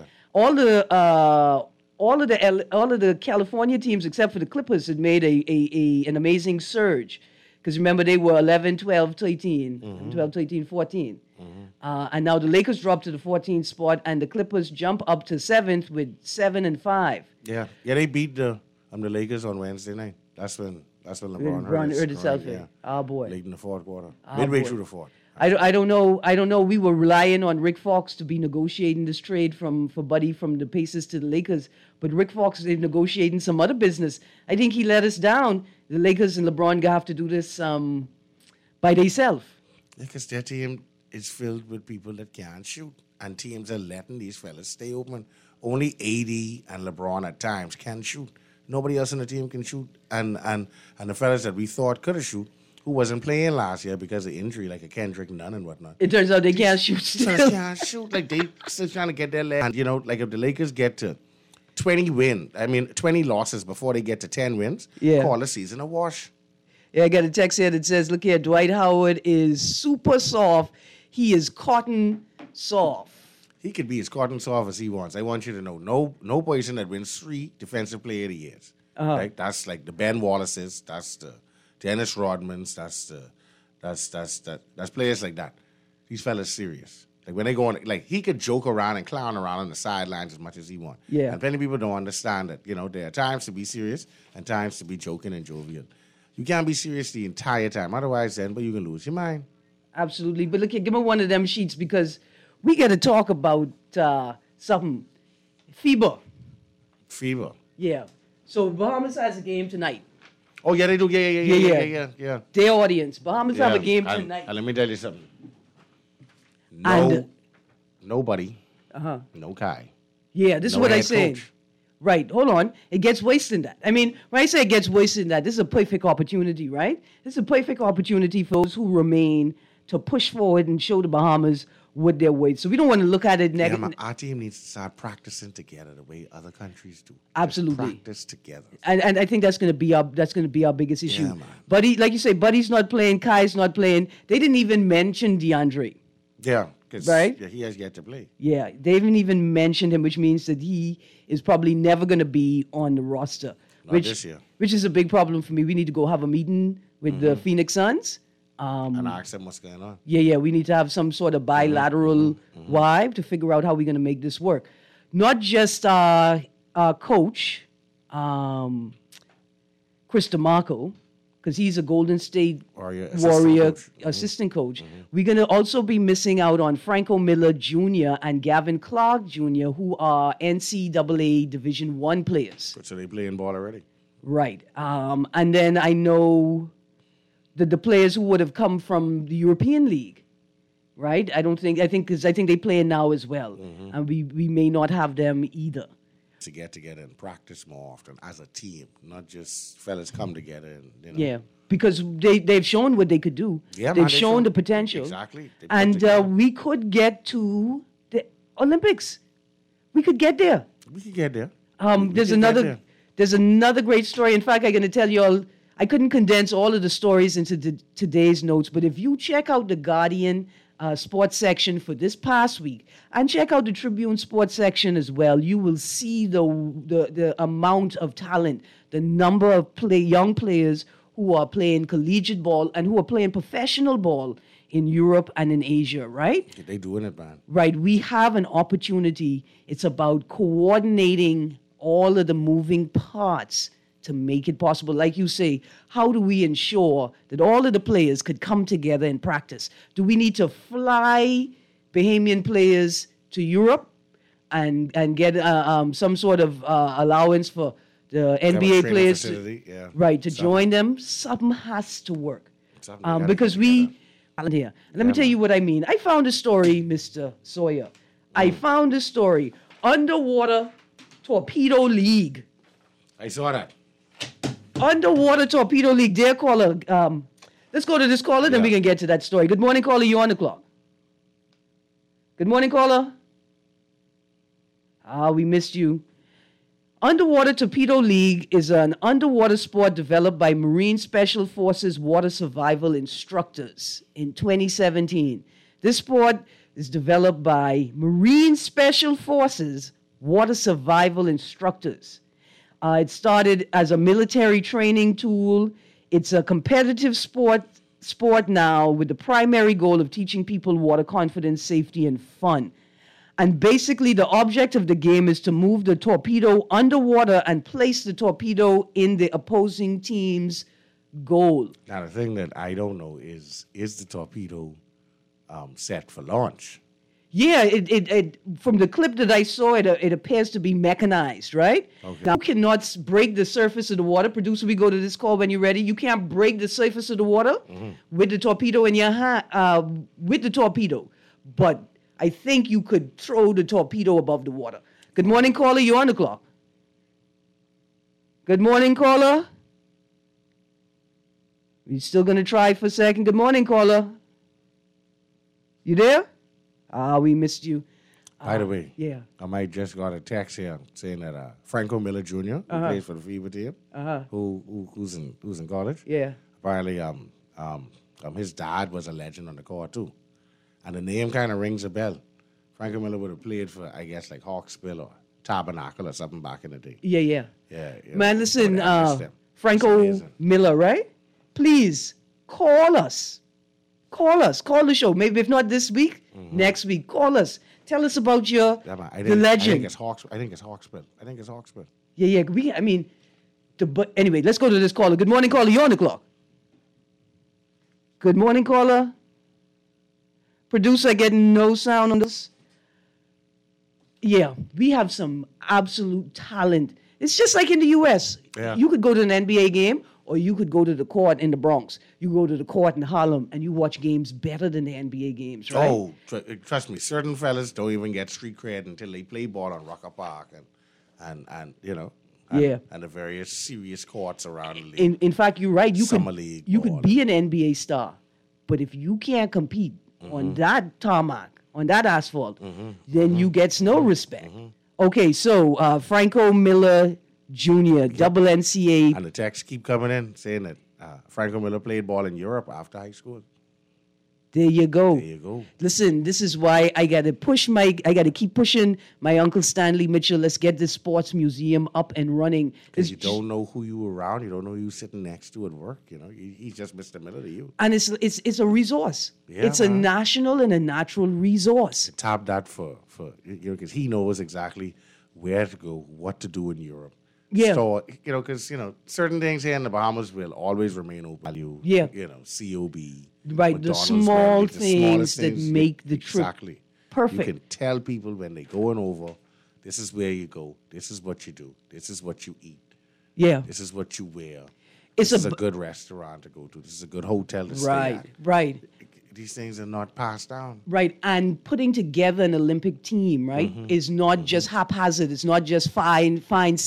[SPEAKER 2] All of the California teams except for the Clippers had made an amazing surge. Because remember, they were 11, 12, 13, 12, 13, 14. And now the Lakers dropped to the 14th spot, and the Clippers jump up to 7th with 7 and 5.
[SPEAKER 3] Yeah. They beat the Lakers on Wednesday night. That's when LeBron
[SPEAKER 2] LeBron hurt
[SPEAKER 3] hurt
[SPEAKER 2] himself.
[SPEAKER 3] groin, yeah.
[SPEAKER 2] Oh, boy.
[SPEAKER 3] Late in the fourth quarter. Midway
[SPEAKER 2] boy.
[SPEAKER 3] through the fourth.
[SPEAKER 2] I don't know. We were relying on Rick Fox to be negotiating this trade for Buddy from the Pacers to the Lakers, but Rick Fox is negotiating some other business. I think he let us down. The Lakers and LeBron have to do this by themselves.
[SPEAKER 3] Because their team is filled with people that can't shoot, and teams are letting these fellas stay open. Only AD and LeBron at times can shoot. Nobody else in the team can shoot, and the fellas that we thought could have shoot, who wasn't playing last year because of injury, like a Kendrick Nunn and whatnot.
[SPEAKER 2] It turns out they can't shoot
[SPEAKER 3] Fellas
[SPEAKER 2] still.
[SPEAKER 3] can't shoot. Like they still trying to get their leg. And like if the Lakers get to 20 losses before they get to 10 wins,
[SPEAKER 2] Yeah.
[SPEAKER 3] call the season a wash.
[SPEAKER 2] Yeah, I got a text here that says, look here, Dwight Howard is super soft. He is cotton soft.
[SPEAKER 3] He could be as cotton soft as he wants. I want you to know, no person that wins 3 Defensive Player of the Years. Right? That's like the Ben Wallaces. That's the Dennis Rodmans. That's players like that. These fellas serious. Like when they go on, like he could joke around and clown around on the sidelines as much as he wants.
[SPEAKER 2] Yeah.
[SPEAKER 3] And plenty of people don't understand that. There are times to be serious and times to be joking and jovial. You can't be serious the entire time. Otherwise, then, but you can lose your mind.
[SPEAKER 2] Absolutely. But look here, give me one of them sheets because we got to talk about something. FIBA.
[SPEAKER 3] FIBA.
[SPEAKER 2] Yeah. So Bahamas has a game tonight.
[SPEAKER 3] Oh, yeah, they do. Yeah.
[SPEAKER 2] Their audience. Bahamas have a game
[SPEAKER 3] And-
[SPEAKER 2] tonight.
[SPEAKER 3] And let me tell you something.
[SPEAKER 2] And-
[SPEAKER 3] Nobody,
[SPEAKER 2] Uh-huh.
[SPEAKER 3] no Kai.
[SPEAKER 2] Yeah, this is
[SPEAKER 3] No
[SPEAKER 2] what I
[SPEAKER 3] head
[SPEAKER 2] said.
[SPEAKER 3] coach.
[SPEAKER 2] Right, hold on. It gets worse than that. I mean, when I say it gets worse than that, this is a perfect opportunity, right? This is a perfect opportunity for those who remain to push forward and show the Bahamas what they're worth. So we don't want to look at it
[SPEAKER 3] Yeah,
[SPEAKER 2] negative.
[SPEAKER 3] our team needs to start practicing together the way other countries do. Just
[SPEAKER 2] Absolutely.
[SPEAKER 3] practice together.
[SPEAKER 2] And I think that's going to be our biggest issue.
[SPEAKER 3] Yeah, man.
[SPEAKER 2] Buddy, like you say, Buddy's not playing, Kai's not playing. They didn't even mention DeAndre.
[SPEAKER 3] Yeah, because
[SPEAKER 2] Right?
[SPEAKER 3] he has yet to play.
[SPEAKER 2] Yeah, they haven't even mentioned him, which means that he is probably never going to be on the roster.
[SPEAKER 3] Not this year.
[SPEAKER 2] Which is a big problem for me. We need to go have a meeting with the Phoenix Suns.
[SPEAKER 3] And ask them what's going on.
[SPEAKER 2] Yeah, we need to have some sort of bilateral vibe to figure out how we're going to make this work. Not just our coach, Chris DeMarco, because he's a Golden State
[SPEAKER 3] Warrior
[SPEAKER 2] assistant coach. We're going to also be missing out on Franco Miller Jr. and Gavin Clark Jr., who are NCAA Division I players.
[SPEAKER 3] So they playing ball already.
[SPEAKER 2] Right. And then I know the players who would have come from the European League, right? I think they play now as well. And we may not have them either.
[SPEAKER 3] To get together and practice more often as a team, not just fellas come together and, you know.
[SPEAKER 2] Yeah. Because they've shown what they could do.
[SPEAKER 3] Yeah, man,
[SPEAKER 2] they've
[SPEAKER 3] they
[SPEAKER 2] shown
[SPEAKER 3] showed-
[SPEAKER 2] the potential.
[SPEAKER 3] Exactly. They put
[SPEAKER 2] And
[SPEAKER 3] together.
[SPEAKER 2] we could get to the Olympics. We could get there.
[SPEAKER 3] We can get there.
[SPEAKER 2] There's
[SPEAKER 3] can get
[SPEAKER 2] another
[SPEAKER 3] there.
[SPEAKER 2] there's another great story. In fact, I'm going to tell you all. I couldn't condense all of the stories into today's notes, but if you check out the Guardian sports section for this past week and check out the Tribune sports section as well, you will see the amount of talent, the number of young players who are playing collegiate ball and who are playing professional ball in Europe and in Asia, right?
[SPEAKER 3] Yeah, they doing it, man.
[SPEAKER 2] Right, we have an opportunity. It's about coordinating all of the moving parts to make it possible. Like you say, how do we ensure that all of the players could come together and practice? Do we need to fly Bahamian players to Europe and get some sort of allowance for the NBA
[SPEAKER 3] training
[SPEAKER 2] players
[SPEAKER 3] facility, yeah.
[SPEAKER 2] right, to
[SPEAKER 3] Something.
[SPEAKER 2] join them? Something has to work.
[SPEAKER 3] Something they gotta
[SPEAKER 2] Because
[SPEAKER 3] put together.
[SPEAKER 2] here. And let me tell you what I mean. I found a story, Mr. Sawyer. I found a story. Underwater Torpedo League.
[SPEAKER 3] I saw that.
[SPEAKER 2] Underwater Torpedo League. Dear caller, let's go to this caller, then we
[SPEAKER 3] Yeah.
[SPEAKER 2] can get to that story. Good morning, caller. You on the clock. Good morning, caller. We missed you. Underwater Torpedo League is an underwater sport developed by Marine Special Forces water survival instructors in 2017. This sport is developed by Marine Special Forces water survival instructors. It started as a military training tool. It's a competitive sport now with the primary goal of teaching people water confidence, safety, and fun. And basically, the object of the game is to move the torpedo underwater and place the torpedo in the opposing team's goal.
[SPEAKER 3] Now, the thing that I don't know is the torpedo set for launch?
[SPEAKER 2] Yeah, it from the clip that I saw, it appears to be mechanized, right?
[SPEAKER 3] Okay.
[SPEAKER 2] Now, you cannot break the surface of the water. Producer, we go to this call when you're ready. You can't break the surface of the water with the torpedo in your hand, with the torpedo. But I think you could throw the torpedo above the water. Good morning, caller. You're on the clock. Good morning, caller. We still going to try for a second. Good morning, caller. You there? We missed you.
[SPEAKER 3] By the way,
[SPEAKER 2] Yeah.
[SPEAKER 3] I might just got a text here saying that Franco Miller Jr., who plays for the FIBA team, who's in college,
[SPEAKER 2] Yeah.
[SPEAKER 3] apparently his dad was a legend on the court too, and the name kind of rings a bell. Franco Miller would have played for, I guess, like Hawksbill or Tabernacle or something back in the day.
[SPEAKER 2] Yeah.
[SPEAKER 3] Yeah,
[SPEAKER 2] Man, listen,
[SPEAKER 3] I missed them. It's
[SPEAKER 2] Franco
[SPEAKER 3] amazing.
[SPEAKER 2] Miller, right? Please call us. Call the show. Maybe if not this week, next week. Call us. Tell us about your
[SPEAKER 3] Yeah, man,
[SPEAKER 2] the legend.
[SPEAKER 3] I think it's Hawksbill.
[SPEAKER 2] Yeah. But anyway, let's go to this caller. Good morning, caller. You're on the clock. Good morning, caller. Producer getting no sound on this. Yeah, we have some absolute talent. It's just like in the U.S.
[SPEAKER 3] Yeah.
[SPEAKER 2] You could go to an NBA game, or you could go to the court in the Bronx. You go to the court in Harlem, and you watch games better than the NBA games, right?
[SPEAKER 3] Oh, trust me, certain fellas don't even get street cred until they play ball on Rocker Park and you know,
[SPEAKER 2] Yeah.
[SPEAKER 3] and the various serious courts around the league.
[SPEAKER 2] In fact, you're right.
[SPEAKER 3] Summer league
[SPEAKER 2] you
[SPEAKER 3] ball.
[SPEAKER 2] could be an NBA star, but if you can't compete on that tarmac, on that asphalt, then you get no respect. Okay, so Franco Miller Jr., double NCAA.
[SPEAKER 3] And the texts keep coming in saying that Franco Miller played ball in Europe after high school.
[SPEAKER 2] There you go.
[SPEAKER 3] There you go.
[SPEAKER 2] Listen, this is why I got to keep pushing my Uncle Stanley Mitchell. Let's get this sports museum up and running.
[SPEAKER 3] Because you don't know who you were around. You don't know who you sitting next to at work. You know, he's just Mr. Miller to you.
[SPEAKER 2] And it's a resource.
[SPEAKER 3] Yeah,
[SPEAKER 2] it's a
[SPEAKER 3] man.
[SPEAKER 2] national and a natural resource.
[SPEAKER 3] Tap that for you know, because he knows exactly where to go, what to do in Europe.
[SPEAKER 2] Yeah.
[SPEAKER 3] So, you know, because, you know, certain things here in the Bahamas will always remain open value.
[SPEAKER 2] Yeah.
[SPEAKER 3] You know, COB.
[SPEAKER 2] Right, the
[SPEAKER 3] McDonald's,
[SPEAKER 2] small
[SPEAKER 3] Wendy's, the smallest
[SPEAKER 2] things that make the trip
[SPEAKER 3] exactly
[SPEAKER 2] perfect.
[SPEAKER 3] You can tell people when they're going over, this is where you go, this is what you do, this is what you eat,
[SPEAKER 2] Yeah.
[SPEAKER 3] this is what you wear.
[SPEAKER 2] It's
[SPEAKER 3] This is
[SPEAKER 2] a
[SPEAKER 3] a good restaurant to go to. This is a good hotel to stay
[SPEAKER 2] Right,
[SPEAKER 3] at.
[SPEAKER 2] right.
[SPEAKER 3] These things are not passed down.
[SPEAKER 2] Right, and putting together an Olympic team, right, is not just haphazard. It's not just find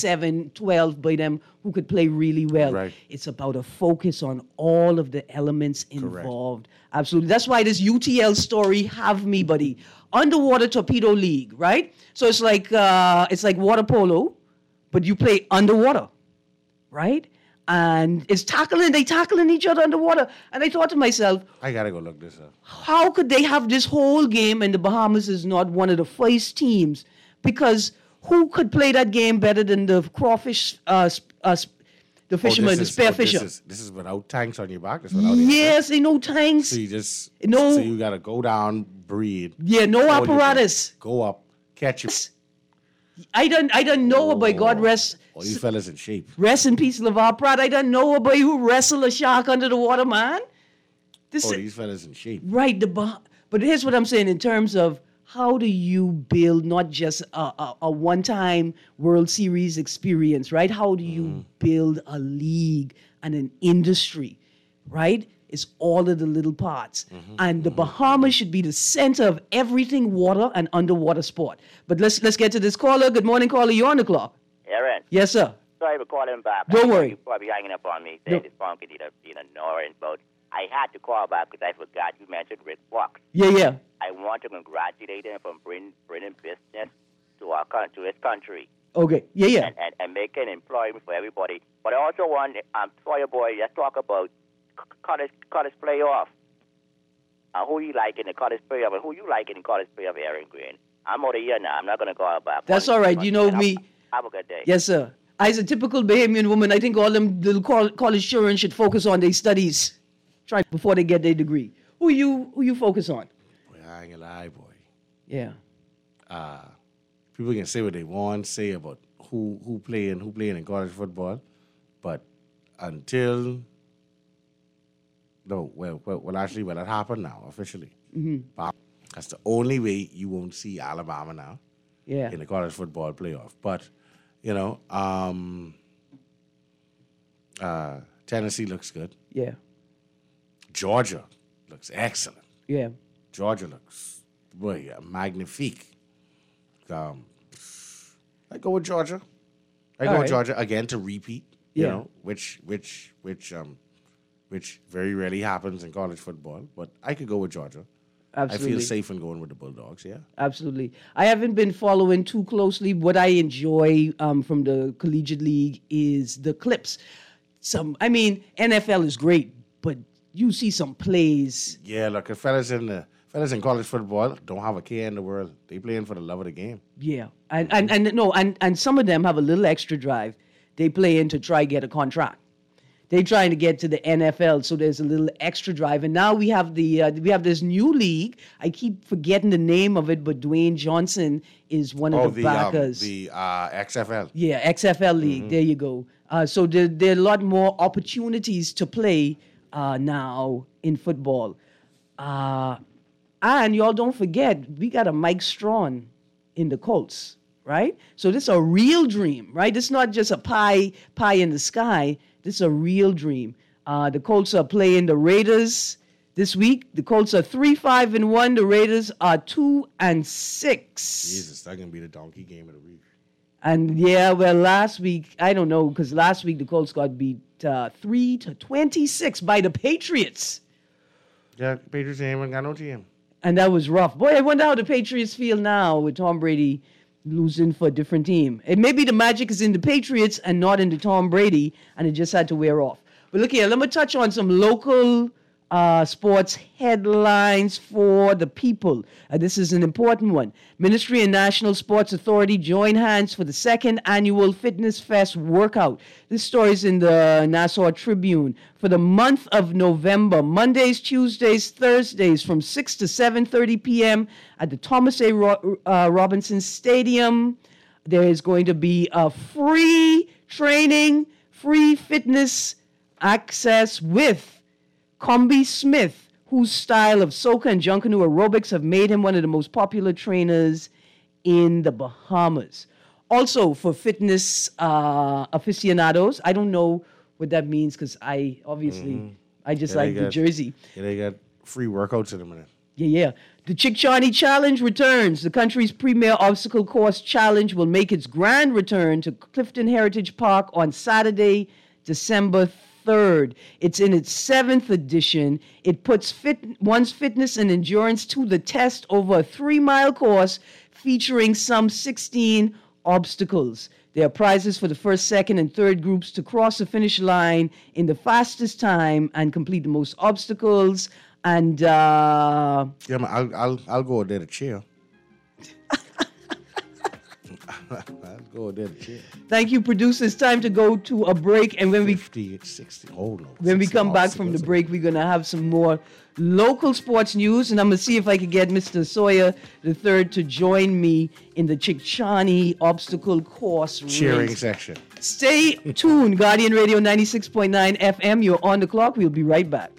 [SPEAKER 2] 7, 12 by them who could play really well.
[SPEAKER 3] Right.
[SPEAKER 2] It's about a focus on all of the elements involved. Absolutely. That's why this UTL story have me, buddy. Underwater Torpedo League, right? So it's like water polo, but you play underwater, right? And they tackling each other underwater. And I thought to myself,
[SPEAKER 3] I gotta go look this up.
[SPEAKER 2] how could they have this whole game and the Bahamas is not one of the first teams? Because who could play that game better than the crawfish, the fisherman, the spearfisher?
[SPEAKER 3] This is without tanks on your back. This without
[SPEAKER 2] Yes, they no tanks.
[SPEAKER 3] So you just
[SPEAKER 2] No.
[SPEAKER 3] So you gotta go down, breathe.
[SPEAKER 2] Yeah, no
[SPEAKER 3] hold your breath,
[SPEAKER 2] apparatus.
[SPEAKER 3] Go up, catch it.
[SPEAKER 2] I don't know about God rest.
[SPEAKER 3] Oh, these fellas in shape.
[SPEAKER 2] Rest in peace, LeVar Pratt. I don't know about who wrestled a shark under the water, man. This
[SPEAKER 3] Oh, these fellas in shape.
[SPEAKER 2] Right, but here's what I'm saying in terms of how do you build not just a one-time World Series experience, right? How do you build a league and an industry, right? It's all of the little parts. And the Bahamas should be the center of everything water and underwater sport. But let's get to this caller. Good morning, caller. You're on the clock.
[SPEAKER 7] Aaron,
[SPEAKER 2] Yes, sir.
[SPEAKER 7] sorry for calling back.
[SPEAKER 2] Don't
[SPEAKER 7] I know
[SPEAKER 2] worry.
[SPEAKER 7] You're probably hanging up on me saying this phone could either be annoying, but I had to call back because I forgot you mentioned Rick Fox.
[SPEAKER 2] Yeah.
[SPEAKER 7] I want to congratulate him for bringing business to his country
[SPEAKER 2] Okay. Yeah.
[SPEAKER 7] and making employment for everybody. But I also want, Sawyer boy, let's talk about college playoff. Who you like in the college playoff and who you like in the college playoff, Aaron Green. I'm out of here now. I'm not going to call back.
[SPEAKER 2] That's all right. You know me.
[SPEAKER 7] Have a good day.
[SPEAKER 2] Yes, sir. As a typical Bahamian woman, I think all them little college children should focus on their studies before they get their degree. Who you focus on?
[SPEAKER 3] Boy, I ain't gonna lie, boy.
[SPEAKER 2] Yeah.
[SPEAKER 3] People can say what they want, say about who playing in college football, but until actually, that happened now officially. That's the only way you won't see Alabama now
[SPEAKER 2] Yeah.
[SPEAKER 3] in the college football playoff. But you know, Tennessee looks good.
[SPEAKER 2] Yeah.
[SPEAKER 3] Georgia looks excellent.
[SPEAKER 2] Yeah.
[SPEAKER 3] Georgia looks magnifique. I go with Georgia. I go
[SPEAKER 2] All
[SPEAKER 3] with
[SPEAKER 2] right.
[SPEAKER 3] Georgia again to repeat. You
[SPEAKER 2] Yeah.
[SPEAKER 3] know, which very rarely happens in college football. But I could go with Georgia.
[SPEAKER 2] Absolutely.
[SPEAKER 3] I feel safe in going with the Bulldogs. Yeah.
[SPEAKER 2] Absolutely. I haven't been following too closely. What I enjoy from the collegiate league is the clips. NFL is great, but you see some plays.
[SPEAKER 3] Yeah. Look, the fellas in college football don't have a care in the world. They playing for the love of the game.
[SPEAKER 2] Yeah, and some of them have a little extra drive. They play in to try get a contract. They're trying to get to the NFL, so there's a little extra drive. And now we have this new league. I keep forgetting the name of it, but Dwayne Johnson is one of the backers.
[SPEAKER 3] The XFL.
[SPEAKER 2] Yeah, XFL League. There you go. So there are a lot more opportunities to play now in football. And y'all don't forget, we got a Mike Strawn in the Colts, right? So this is a real dream, right? This is not just a pie in the sky. This is a real dream. The Colts are playing the Raiders this week. The Colts are 3-5-1. The Raiders are 2-6.
[SPEAKER 3] Jesus, that's gonna be the donkey game of the week.
[SPEAKER 2] And yeah, well, last week, I don't know, because last week the Colts got beat 3-26 by the Patriots.
[SPEAKER 3] Yeah, Patriots ain't even got no team.
[SPEAKER 2] And that was rough. Boy, I wonder how the Patriots feel now with Tom Brady losing for a different team. And maybe the magic is in the Patriots and not in the Tom Brady, and it just had to wear off. But look here, let me touch on some local sports headlines for the people. This is an important one. Ministry and National Sports Authority join hands for the second annual Fitness Fest workout. This story is in the Nassau Tribune. For the month of November, Mondays, Tuesdays, Thursdays from 6 to 7:30 p.m. at the Thomas A. Robinson Stadium. There is going to be a free training, free fitness access with Comby Smith, whose style of soca and Junkanoo aerobics have made him one of the most popular trainers in the Bahamas. Also, for fitness aficionados, I don't know what that means because I just like the jersey.
[SPEAKER 3] Yeah, they got free workouts in a minute.
[SPEAKER 2] Yeah. The Chickchani Challenge returns. The country's premier obstacle course challenge will make its grand return to Clifton Heritage Park on Saturday, December 3rd. It's in its 7th edition. It puts one's fitness and endurance to the test over a 3-mile course featuring some 16 obstacles. There are prizes for the first, second, and third groups to cross the finish line in the fastest time and complete the most obstacles. And
[SPEAKER 3] yeah, man, I'll go there to cheer. I'll go there to cheer.
[SPEAKER 2] Thank you, producer. It's time to go to a break, and when
[SPEAKER 3] 60. Oh no!
[SPEAKER 2] When we come back from the break, we're gonna have some more local sports news, and I'm gonna see if I can get Mr. Sawyer III to join me in the Chickchani obstacle course
[SPEAKER 3] cheering
[SPEAKER 2] race.
[SPEAKER 3] section.
[SPEAKER 2] Stay tuned, Guardian Radio 96.9 FM. You're on the clock. We'll be right back.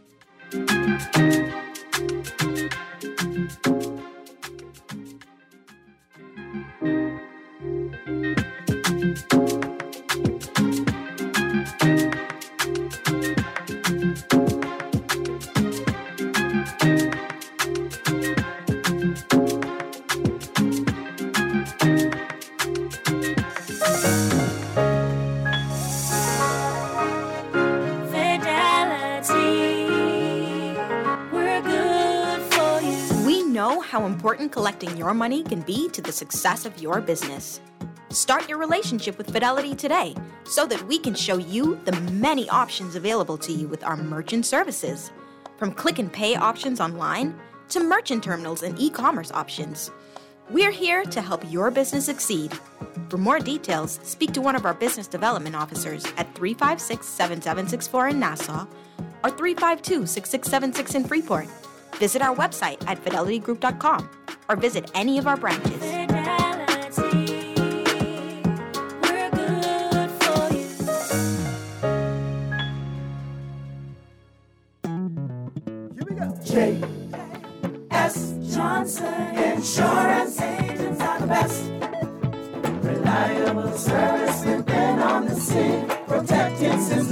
[SPEAKER 8] How important collecting your money can be to the success of your business. Start your relationship with Fidelity today so that we can show you the many options available to you with our merchant services. From click and pay options online to merchant terminals and e-commerce options. We're here to help your business succeed. For more details, speak to one of our business development officers at 356-7764 in Nassau or 352-6676 in Freeport. Visit our website at fidelitygroup.com or visit any of our branches. Fidelity, we're good for you.
[SPEAKER 9] Here we go. J.S. Johnson Insurance Agents are the best. Reliable service, we've been on the scene, protected since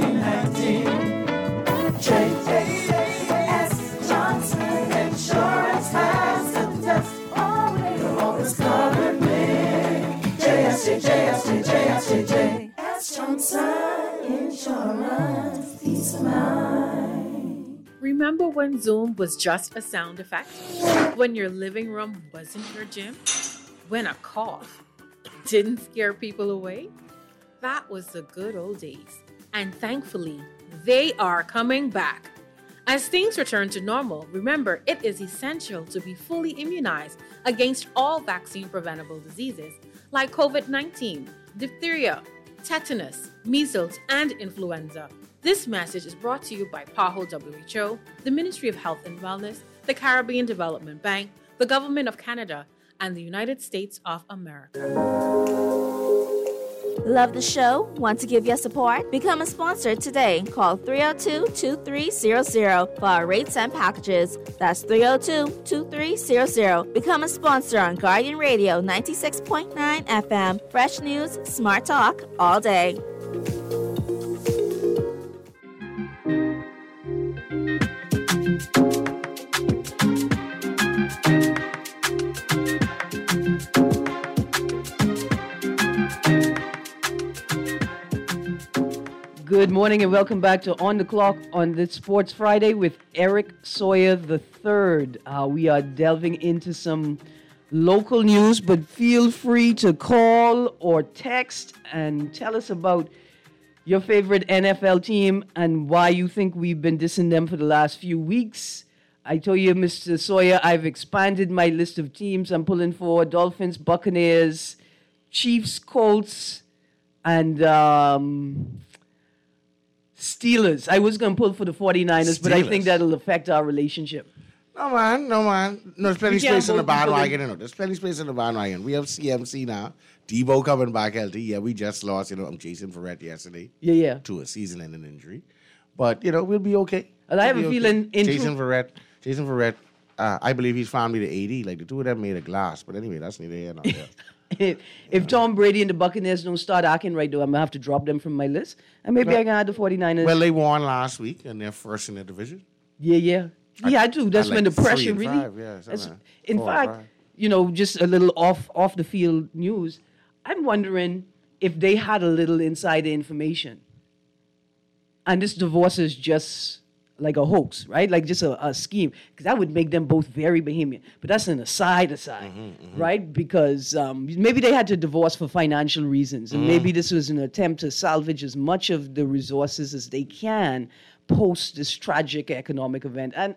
[SPEAKER 9] 1919. J.S. Johnson Insurance has the test. You'll always cover me. JS Johnson Insurance. Peace of mind.
[SPEAKER 10] Remember when Zoom was just a sound effect? When your living room wasn't your gym? When a cough didn't scare people away? That was the good old days. And thankfully, they are coming back. As things return to normal, remember it is essential to be fully immunized against all vaccine-preventable diseases like COVID-19, diphtheria, tetanus, measles, and influenza. This message is brought to you by PAHO WHO, the Ministry of Health and Wellness, the Caribbean Development Bank, the Government of Canada, and the United States of America.
[SPEAKER 11] Love the show? Want to give your support? Become a sponsor today. Call 302-2300 for our rates and packages. That's 302-2300. Become a sponsor on Guardian Radio 96.9 FM. Fresh news, smart talk, all day.
[SPEAKER 2] Good morning and welcome back to On the Clock on this Sports Friday with Eric Sawyer III. We are delving into some local news, but feel free to call or text and tell us about your favorite NFL team and why you think we've been dissing them for the last few weeks. I told you, Mr. Sawyer, I've expanded my list of teams I'm pulling for: Dolphins, Buccaneers, Chiefs, Colts, and Steelers. I was going to pull for the 49ers, but I think that'll affect our relationship.
[SPEAKER 3] No, man. No, there's plenty of space in the bandwagon. There's plenty of space in the bandwagon. We have CMC now. Debo coming back healthy. Yeah, we just lost, I'm Jason Verrett yesterday.
[SPEAKER 2] Yeah.
[SPEAKER 3] To a season-ending injury. But, we'll be okay.
[SPEAKER 2] And I have a feeling...
[SPEAKER 3] Jason Verrett, I believe he's found me the 80. Like, the two of them made a glass. But anyway, that's neither here nor there.
[SPEAKER 2] If Tom Brady and the Buccaneers don't start acting right, though, I'm going to have to drop them from my list. And maybe I can add the 49ers.
[SPEAKER 3] Well, they won last week, and they're first in their division.
[SPEAKER 2] Yeah, I do. That's when the pressure really... In fact, just a little off the field news, I'm wondering if they had a little insider information. And this divorce is just like a hoax, right? Like just a scheme. Because that would make them both very Bahamian. But that's an aside, right? Because maybe they had to divorce for financial reasons. And maybe this was an attempt to salvage as much of the resources as they can post this tragic economic event. And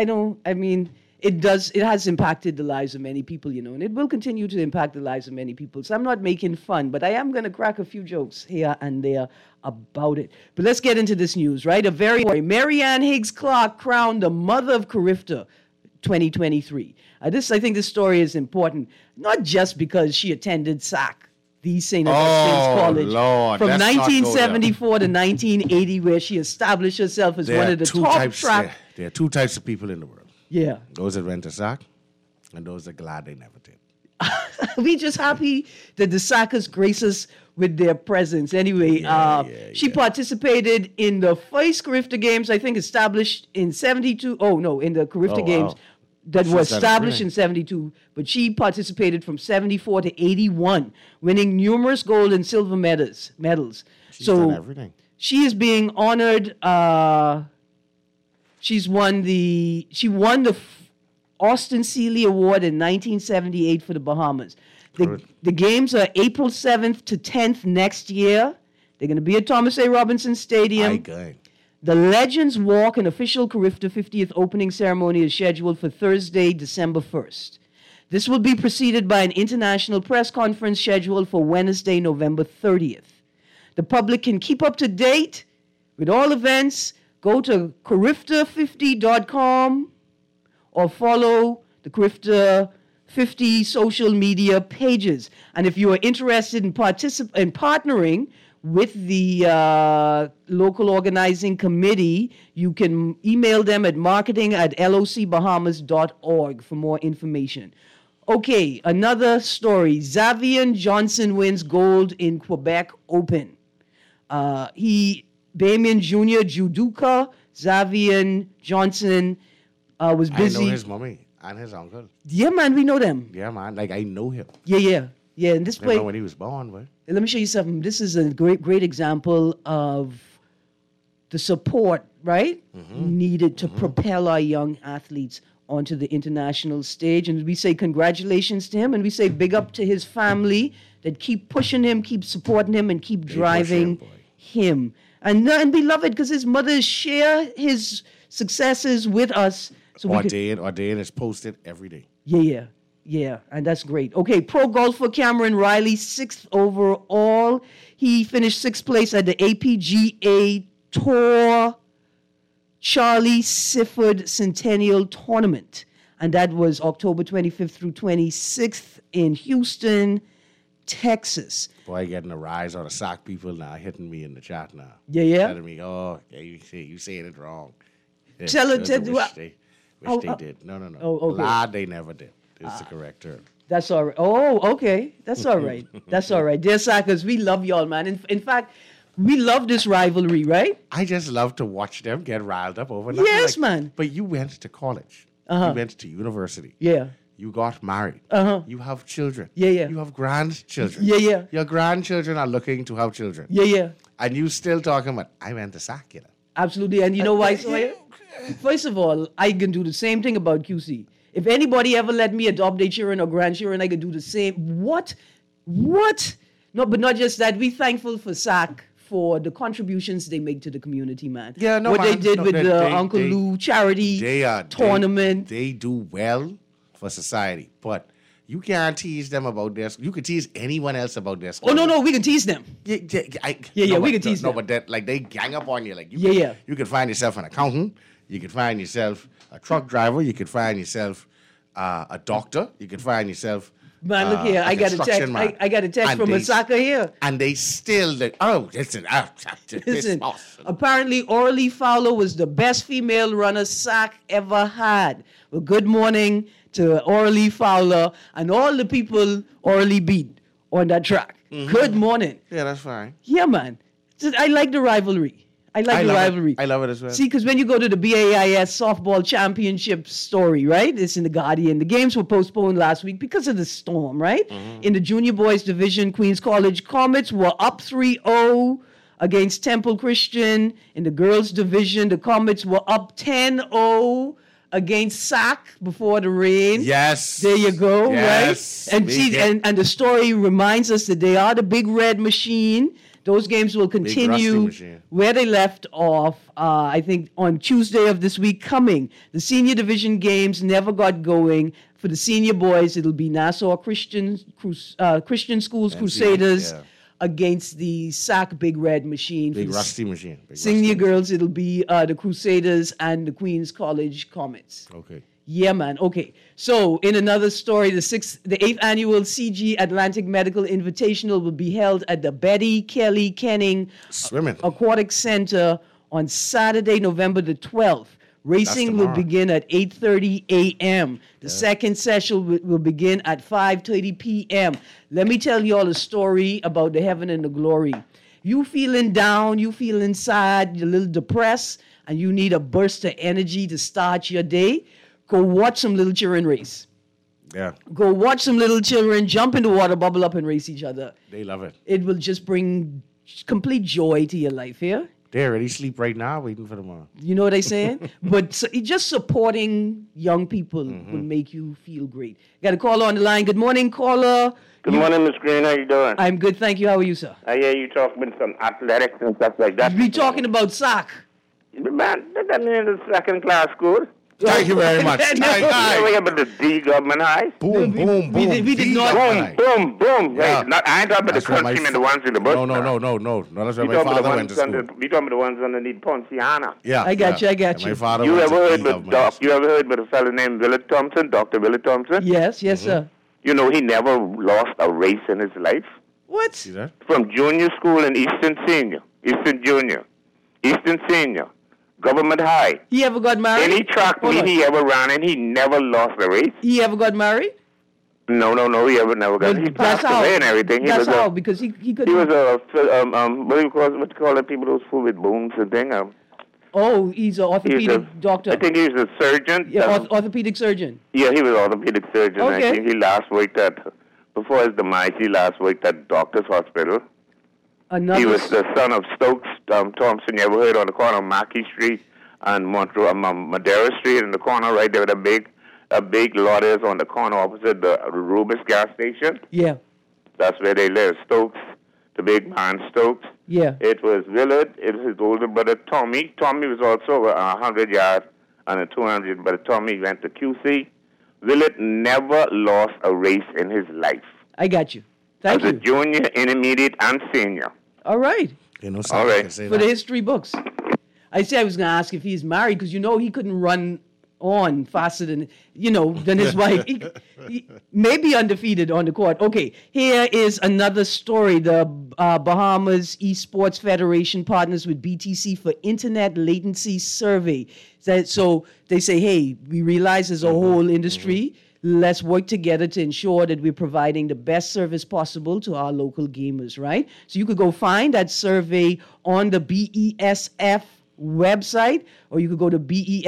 [SPEAKER 2] it has impacted the lives of many people, and it will continue to impact the lives of many people. So I'm not making fun, but I am going to crack a few jokes here and there about it. But let's get into this news, right? Marianne Higgs Clark crowned the mother of Carifta 2023. I think this story is important, not just because she attended SAC, the St. Augustine's College,
[SPEAKER 3] Lord,
[SPEAKER 2] from 1974 to 1980, where she established herself as one of the top track.
[SPEAKER 3] There are two types of people in the world.
[SPEAKER 2] Yeah.
[SPEAKER 3] Those that went to SAC and those that are glad they never did.
[SPEAKER 2] We just happy that the Sackers grace us with their presence. Anyway, she participated in the first Carifta Games, I think established in 72. In the Carifta Games that were established in 72. But she participated from 74 to 81, winning numerous gold and silver medals.
[SPEAKER 3] She's done everything.
[SPEAKER 2] She is being honored. She won the Austin Seeley Award in 1978 for the Bahamas. The games are April 7th to 10th next year. They're going to be at Thomas A. Robinson Stadium. The Legends Walk, an official Carifta 50th opening ceremony, is scheduled for Thursday, December 1st. This will be preceded by an international press conference scheduled for Wednesday, November 30th. The public can keep up to date with all events. Go to Carifta50.com or follow the Carifta 50 social media pages. And if you are interested in partnering with the local organizing committee, you can email them at marketing@locbahamas.org for more information. Okay, another story. Xavier Johnson wins gold in Quebec Open. Bahamian Junior judoka Xavier Johnson was busy.
[SPEAKER 3] I know his mommy and his uncle.
[SPEAKER 2] Yeah, man, we know them.
[SPEAKER 3] Yeah, man, like I know him.
[SPEAKER 2] Yeah. And this play.
[SPEAKER 3] I remember when he was born, but.
[SPEAKER 2] Let me show you something. This is a great example of the support, right, needed to propel our young athletes onto the international stage. And we say congratulations to him, and we say big up to his family that keep pushing him, keep supporting him, and keep driving him. And beloved, because his mothers share his successes with us. So
[SPEAKER 3] Ordain is posted every day.
[SPEAKER 2] Yeah, and that's great. Okay, pro golfer Cameron Riley, 6th overall. He finished 6th place at the APGA Tour Charlie Sifford Centennial Tournament. And that was October 25th through 26th in Houston, Texas.
[SPEAKER 3] Boy, getting a rise out of Sac people now, hitting me in the chat now.
[SPEAKER 2] Yeah.
[SPEAKER 3] Telling me, oh, yeah, you saying it wrong. Yeah,
[SPEAKER 2] Tell it.
[SPEAKER 3] wish they did. No.
[SPEAKER 2] Oh, okay.
[SPEAKER 3] Glad they never did. It's the correct term.
[SPEAKER 2] That's all right. Oh, okay. That's all right. That's all right. Dear Sackers, we love y'all, man. In fact, we love this rivalry, right?
[SPEAKER 3] I just love to watch them get riled up over nothing.
[SPEAKER 2] Yes, man.
[SPEAKER 3] But you went to college.
[SPEAKER 2] Uh-huh.
[SPEAKER 3] You went to university.
[SPEAKER 2] Yeah.
[SPEAKER 3] You got married.
[SPEAKER 2] Uh-huh.
[SPEAKER 3] You have children.
[SPEAKER 2] Yeah.
[SPEAKER 3] You have grandchildren.
[SPEAKER 2] Yeah.
[SPEAKER 3] Your grandchildren are looking to have children.
[SPEAKER 2] Yeah.
[SPEAKER 3] And you still talking about, I went to Sac, you know.
[SPEAKER 2] Absolutely. And you know why, Sawyer? First of all, I can do the same thing about QC. If anybody ever let me adopt their children or grandchildren, I could do the same. What? No, but not just that. We thankful for SAC for the contributions they make to the community, man.
[SPEAKER 3] Yeah, no,
[SPEAKER 2] what
[SPEAKER 3] man.
[SPEAKER 2] they did with the Uncle Lou charity tournament.
[SPEAKER 3] They do well for society, but you can't tease them about this. You can tease anyone else about this.
[SPEAKER 2] Oh, no, we can tease them.
[SPEAKER 3] We can tease them. No, but that, like, they gang up on you. Like, you can find yourself an accountant. You can find yourself a truck driver. You can find yourself a doctor. You can find yourself
[SPEAKER 2] man, look here. I got a text. I got a text from Osaka here.
[SPEAKER 3] And they still, listen.
[SPEAKER 2] Apparently, Orly Fowler was the best female runner SAC ever had. Well, good morning to Orly Fowler and all the people Orly beat on that track. Mm-hmm. Good morning.
[SPEAKER 3] Yeah, that's fine.
[SPEAKER 2] Yeah, man. I like the rivalry. I like the rivalry.
[SPEAKER 3] I love it as well.
[SPEAKER 2] See, because when you go to the BAIS softball championship story, right? It's in the Guardian. The games were postponed last week because of the storm, right? Mm-hmm. In the junior boys division, Queens College Comets were up 3-0 against Temple Christian. In the girls division, the Comets were up 10-0 against SAC before the rain.
[SPEAKER 3] Yes.
[SPEAKER 2] There you go,
[SPEAKER 3] yes.
[SPEAKER 2] Right? And see, and the story reminds us that they are the big red machine. Those games will continue where they left off, I think, on Tuesday of this week coming. The senior division games never got going. For the senior boys, it'll be Nassau Christian Schools Crusaders against the SAC Big Red Machine.
[SPEAKER 3] Big Rusty Machine.
[SPEAKER 2] Senior girls, it'll be the Crusaders and the Queens College Comets.
[SPEAKER 3] Okay.
[SPEAKER 2] Yeah, man. Okay. So, in another story, the 8th annual CG Atlantic Medical Invitational will be held at the Betty Kelly Kenning Aquatic Center on Saturday, November the 12th. Racing will begin at 8:30 a.m. The second session will begin at 5:30 p.m. Let me tell you all a story about the heaven and the glory. You feeling down, you feeling sad, you're a little depressed, and you need a burst of energy to start your day. Go watch some little children race.
[SPEAKER 3] Yeah.
[SPEAKER 2] Go watch some little children jump in the water, bubble up, and race each other.
[SPEAKER 3] They love it.
[SPEAKER 2] It will just bring complete joy to your life here.
[SPEAKER 3] They already sleep right now waiting for tomorrow.
[SPEAKER 2] You know what I'm saying? But just supporting young people will make you feel great. Got a caller on the line. Good morning, caller.
[SPEAKER 12] Good morning, Miss Green. How you doing?
[SPEAKER 2] I'm good, thank you. How are you, sir?
[SPEAKER 12] I hear you talking about some athletics and stuff like that.
[SPEAKER 2] We talking about SAC.
[SPEAKER 12] Man, that means the second class school.
[SPEAKER 3] Thank you very much.
[SPEAKER 12] We're about the D government high.
[SPEAKER 3] Boom.
[SPEAKER 2] We did not.
[SPEAKER 12] Boom.
[SPEAKER 3] Yeah.
[SPEAKER 12] Hey, I ain't talking about the countrymen, the ones in the bus.
[SPEAKER 3] No. That's where my father went to school.
[SPEAKER 12] You talking about the ones underneath Ponciana.
[SPEAKER 3] Yeah.
[SPEAKER 2] I got you.
[SPEAKER 3] My father
[SPEAKER 12] you
[SPEAKER 3] went
[SPEAKER 12] ever
[SPEAKER 3] to
[SPEAKER 12] heard about a fellow named Willard Thompson, Dr. Willard Thompson?
[SPEAKER 2] Yes, sir.
[SPEAKER 12] You know, he never lost a race in his life.
[SPEAKER 2] What?
[SPEAKER 3] See that?
[SPEAKER 12] From junior school and Eastern Senior, Eastern Junior, Eastern Senior, Government High.
[SPEAKER 2] He ever got married?
[SPEAKER 12] Any track meet he ever ran in, he never lost a race.
[SPEAKER 2] He ever got married?
[SPEAKER 12] No, he never got. He passed away and everything.
[SPEAKER 2] That's how, because he couldn't.
[SPEAKER 12] He was what do you call it? People who's full with bones and thing.
[SPEAKER 2] He's an orthopedic doctor.
[SPEAKER 12] I think he was a surgeon.
[SPEAKER 2] Yeah, orthopedic surgeon.
[SPEAKER 12] Yeah, he was an orthopedic surgeon.
[SPEAKER 2] Okay.
[SPEAKER 12] I think he last worked before his demise, he last worked at Doctor's Hospital. He was the son of Stokes Thompson. You ever heard on the corner of Mackey Street and Madera Street in the corner right there with a big lot is on the corner opposite the Rubis gas station?
[SPEAKER 2] Yeah.
[SPEAKER 12] That's where they live. Stokes, the big man Stokes.
[SPEAKER 2] Yeah.
[SPEAKER 12] It was Willard. It was his older brother Tommy. Tommy was also a 100-yard and a 200, but Tommy went to QC. Willard never lost a race in his life.
[SPEAKER 2] I got you. Thank you.
[SPEAKER 12] As a junior, intermediate, and senior.
[SPEAKER 2] All right.
[SPEAKER 3] All right.
[SPEAKER 2] For the history books. I said I was going to ask if he's married because he couldn't run on faster than his wife. He may be undefeated on the court. Okay, here is another story. The Bahamas Esports Federation partners with BTC for Internet Latency Survey. So they say, hey, we realize there's a whole industry. Let's work together to ensure that we're providing the best service possible to our local gamers, right? So you could go find that survey on the BESF website, or you could go to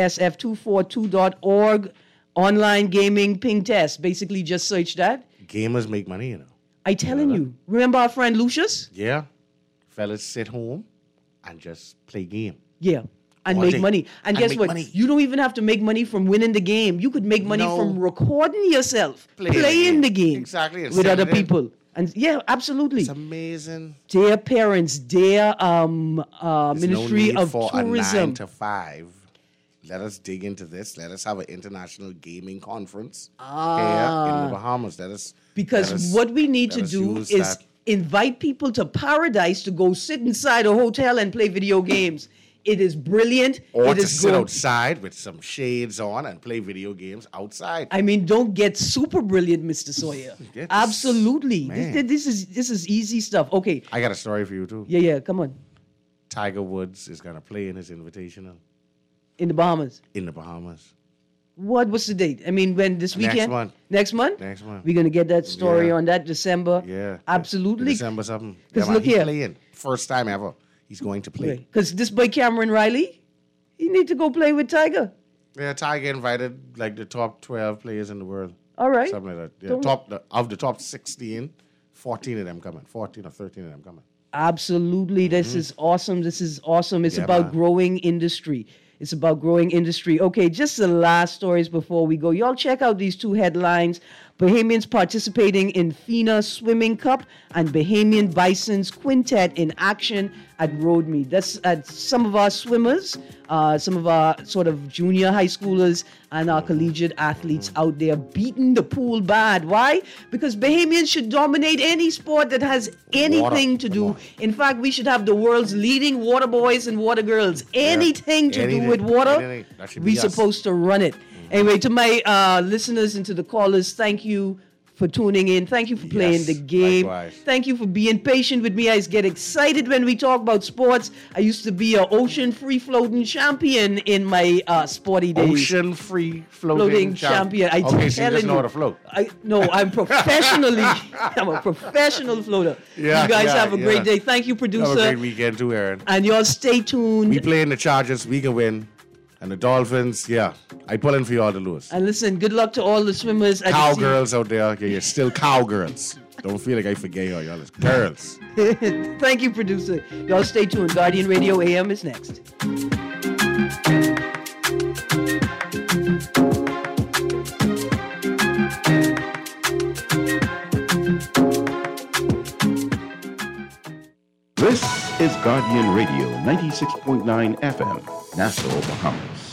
[SPEAKER 2] BESF242.org online gaming ping test. Basically, just search that.
[SPEAKER 3] Gamers make money,
[SPEAKER 2] I telling you. Remember our friend Lucius?
[SPEAKER 3] Yeah. Fellas sit home and just play game.
[SPEAKER 2] Yeah. And
[SPEAKER 3] All
[SPEAKER 2] make
[SPEAKER 3] day.
[SPEAKER 2] money. And guess what?
[SPEAKER 3] Money.
[SPEAKER 2] You don't even have to make money from winning the game. You could make money from recording yourself, playing the game
[SPEAKER 3] exactly,
[SPEAKER 2] with other people. And yeah, absolutely.
[SPEAKER 3] It's amazing.
[SPEAKER 2] Their parents, their Ministry of
[SPEAKER 3] for
[SPEAKER 2] Tourism.
[SPEAKER 3] A 9 to 5. Let us dig into this. Let us have an international gaming conference here in the Bahamas.
[SPEAKER 2] Because what we need to do is invite people to paradise to go sit inside a hotel and play video games. It is brilliant.
[SPEAKER 3] Or
[SPEAKER 2] it
[SPEAKER 3] to
[SPEAKER 2] is
[SPEAKER 3] sit
[SPEAKER 2] good.
[SPEAKER 3] outside with some shades on and play video games outside.
[SPEAKER 2] I mean, don't get super brilliant, Mr. Sawyer. Absolutely. This is easy stuff. Okay.
[SPEAKER 3] I got a story for you, too.
[SPEAKER 2] Yeah, come on.
[SPEAKER 3] Tiger Woods is going to play in his Invitational.
[SPEAKER 2] In the Bahamas?
[SPEAKER 3] In the Bahamas.
[SPEAKER 2] What's the date? I mean, when this weekend?
[SPEAKER 3] Next month.
[SPEAKER 2] Next month? We're going to get that story on that December.
[SPEAKER 3] Yeah.
[SPEAKER 2] Absolutely.
[SPEAKER 3] December something.
[SPEAKER 2] Because look here.
[SPEAKER 3] Playing. First time ever. He's going to play.
[SPEAKER 2] Because this boy Cameron Riley, he need to go play with Tiger.
[SPEAKER 3] Yeah, Tiger invited like the top 12 players in the world.
[SPEAKER 2] All right.
[SPEAKER 3] Something like that. Yeah, of the top 16, 14 of them coming. 14 or 13 of them coming.
[SPEAKER 2] Absolutely. This is awesome. This is awesome. It's about growing industry. It's about growing industry. Okay, just the last stories before we go. Y'all check out these two headlines. Bahamians participating in FINA Swimming Cup and Bahamian Bisons Quintet in action at Road Meet. That's some of our swimmers, some of our sort of junior high schoolers and our collegiate athletes out there beating the pool bad. Why? Because Bahamians should dominate any sport that has anything to do. In fact, we should have the world's leading water boys and water girls. Anything to do with water, we're supposed to run it. Anyway, to my listeners and to the callers, thank you for tuning in. Thank you for playing the game.
[SPEAKER 3] Likewise.
[SPEAKER 2] Thank you for being patient with me. I get excited when we talk about sports. I used to be an ocean free-floating champion in my sporty days.
[SPEAKER 3] Ocean free-floating
[SPEAKER 2] champion.
[SPEAKER 3] Okay, so you just know how to float.
[SPEAKER 2] No, I'm professionally. I'm a professional floater.
[SPEAKER 3] Yeah,
[SPEAKER 2] you guys have a great day. Thank you, producer.
[SPEAKER 3] Have a great weekend too, Aaron.
[SPEAKER 2] And y'all stay tuned.
[SPEAKER 3] We play in the Chargers. We can win. And the Dolphins, I pull in for you all to lose.
[SPEAKER 2] And listen, good luck to all the swimmers.
[SPEAKER 3] Cowgirls out there. Yeah, you're still cowgirls. Don't feel like I forget y'all. It's girls.
[SPEAKER 2] Thank you, producer. Y'all stay tuned. Guardian Radio AM is next.
[SPEAKER 13] This is Guardian Radio 96.9 FM, Nassau, Bahamas.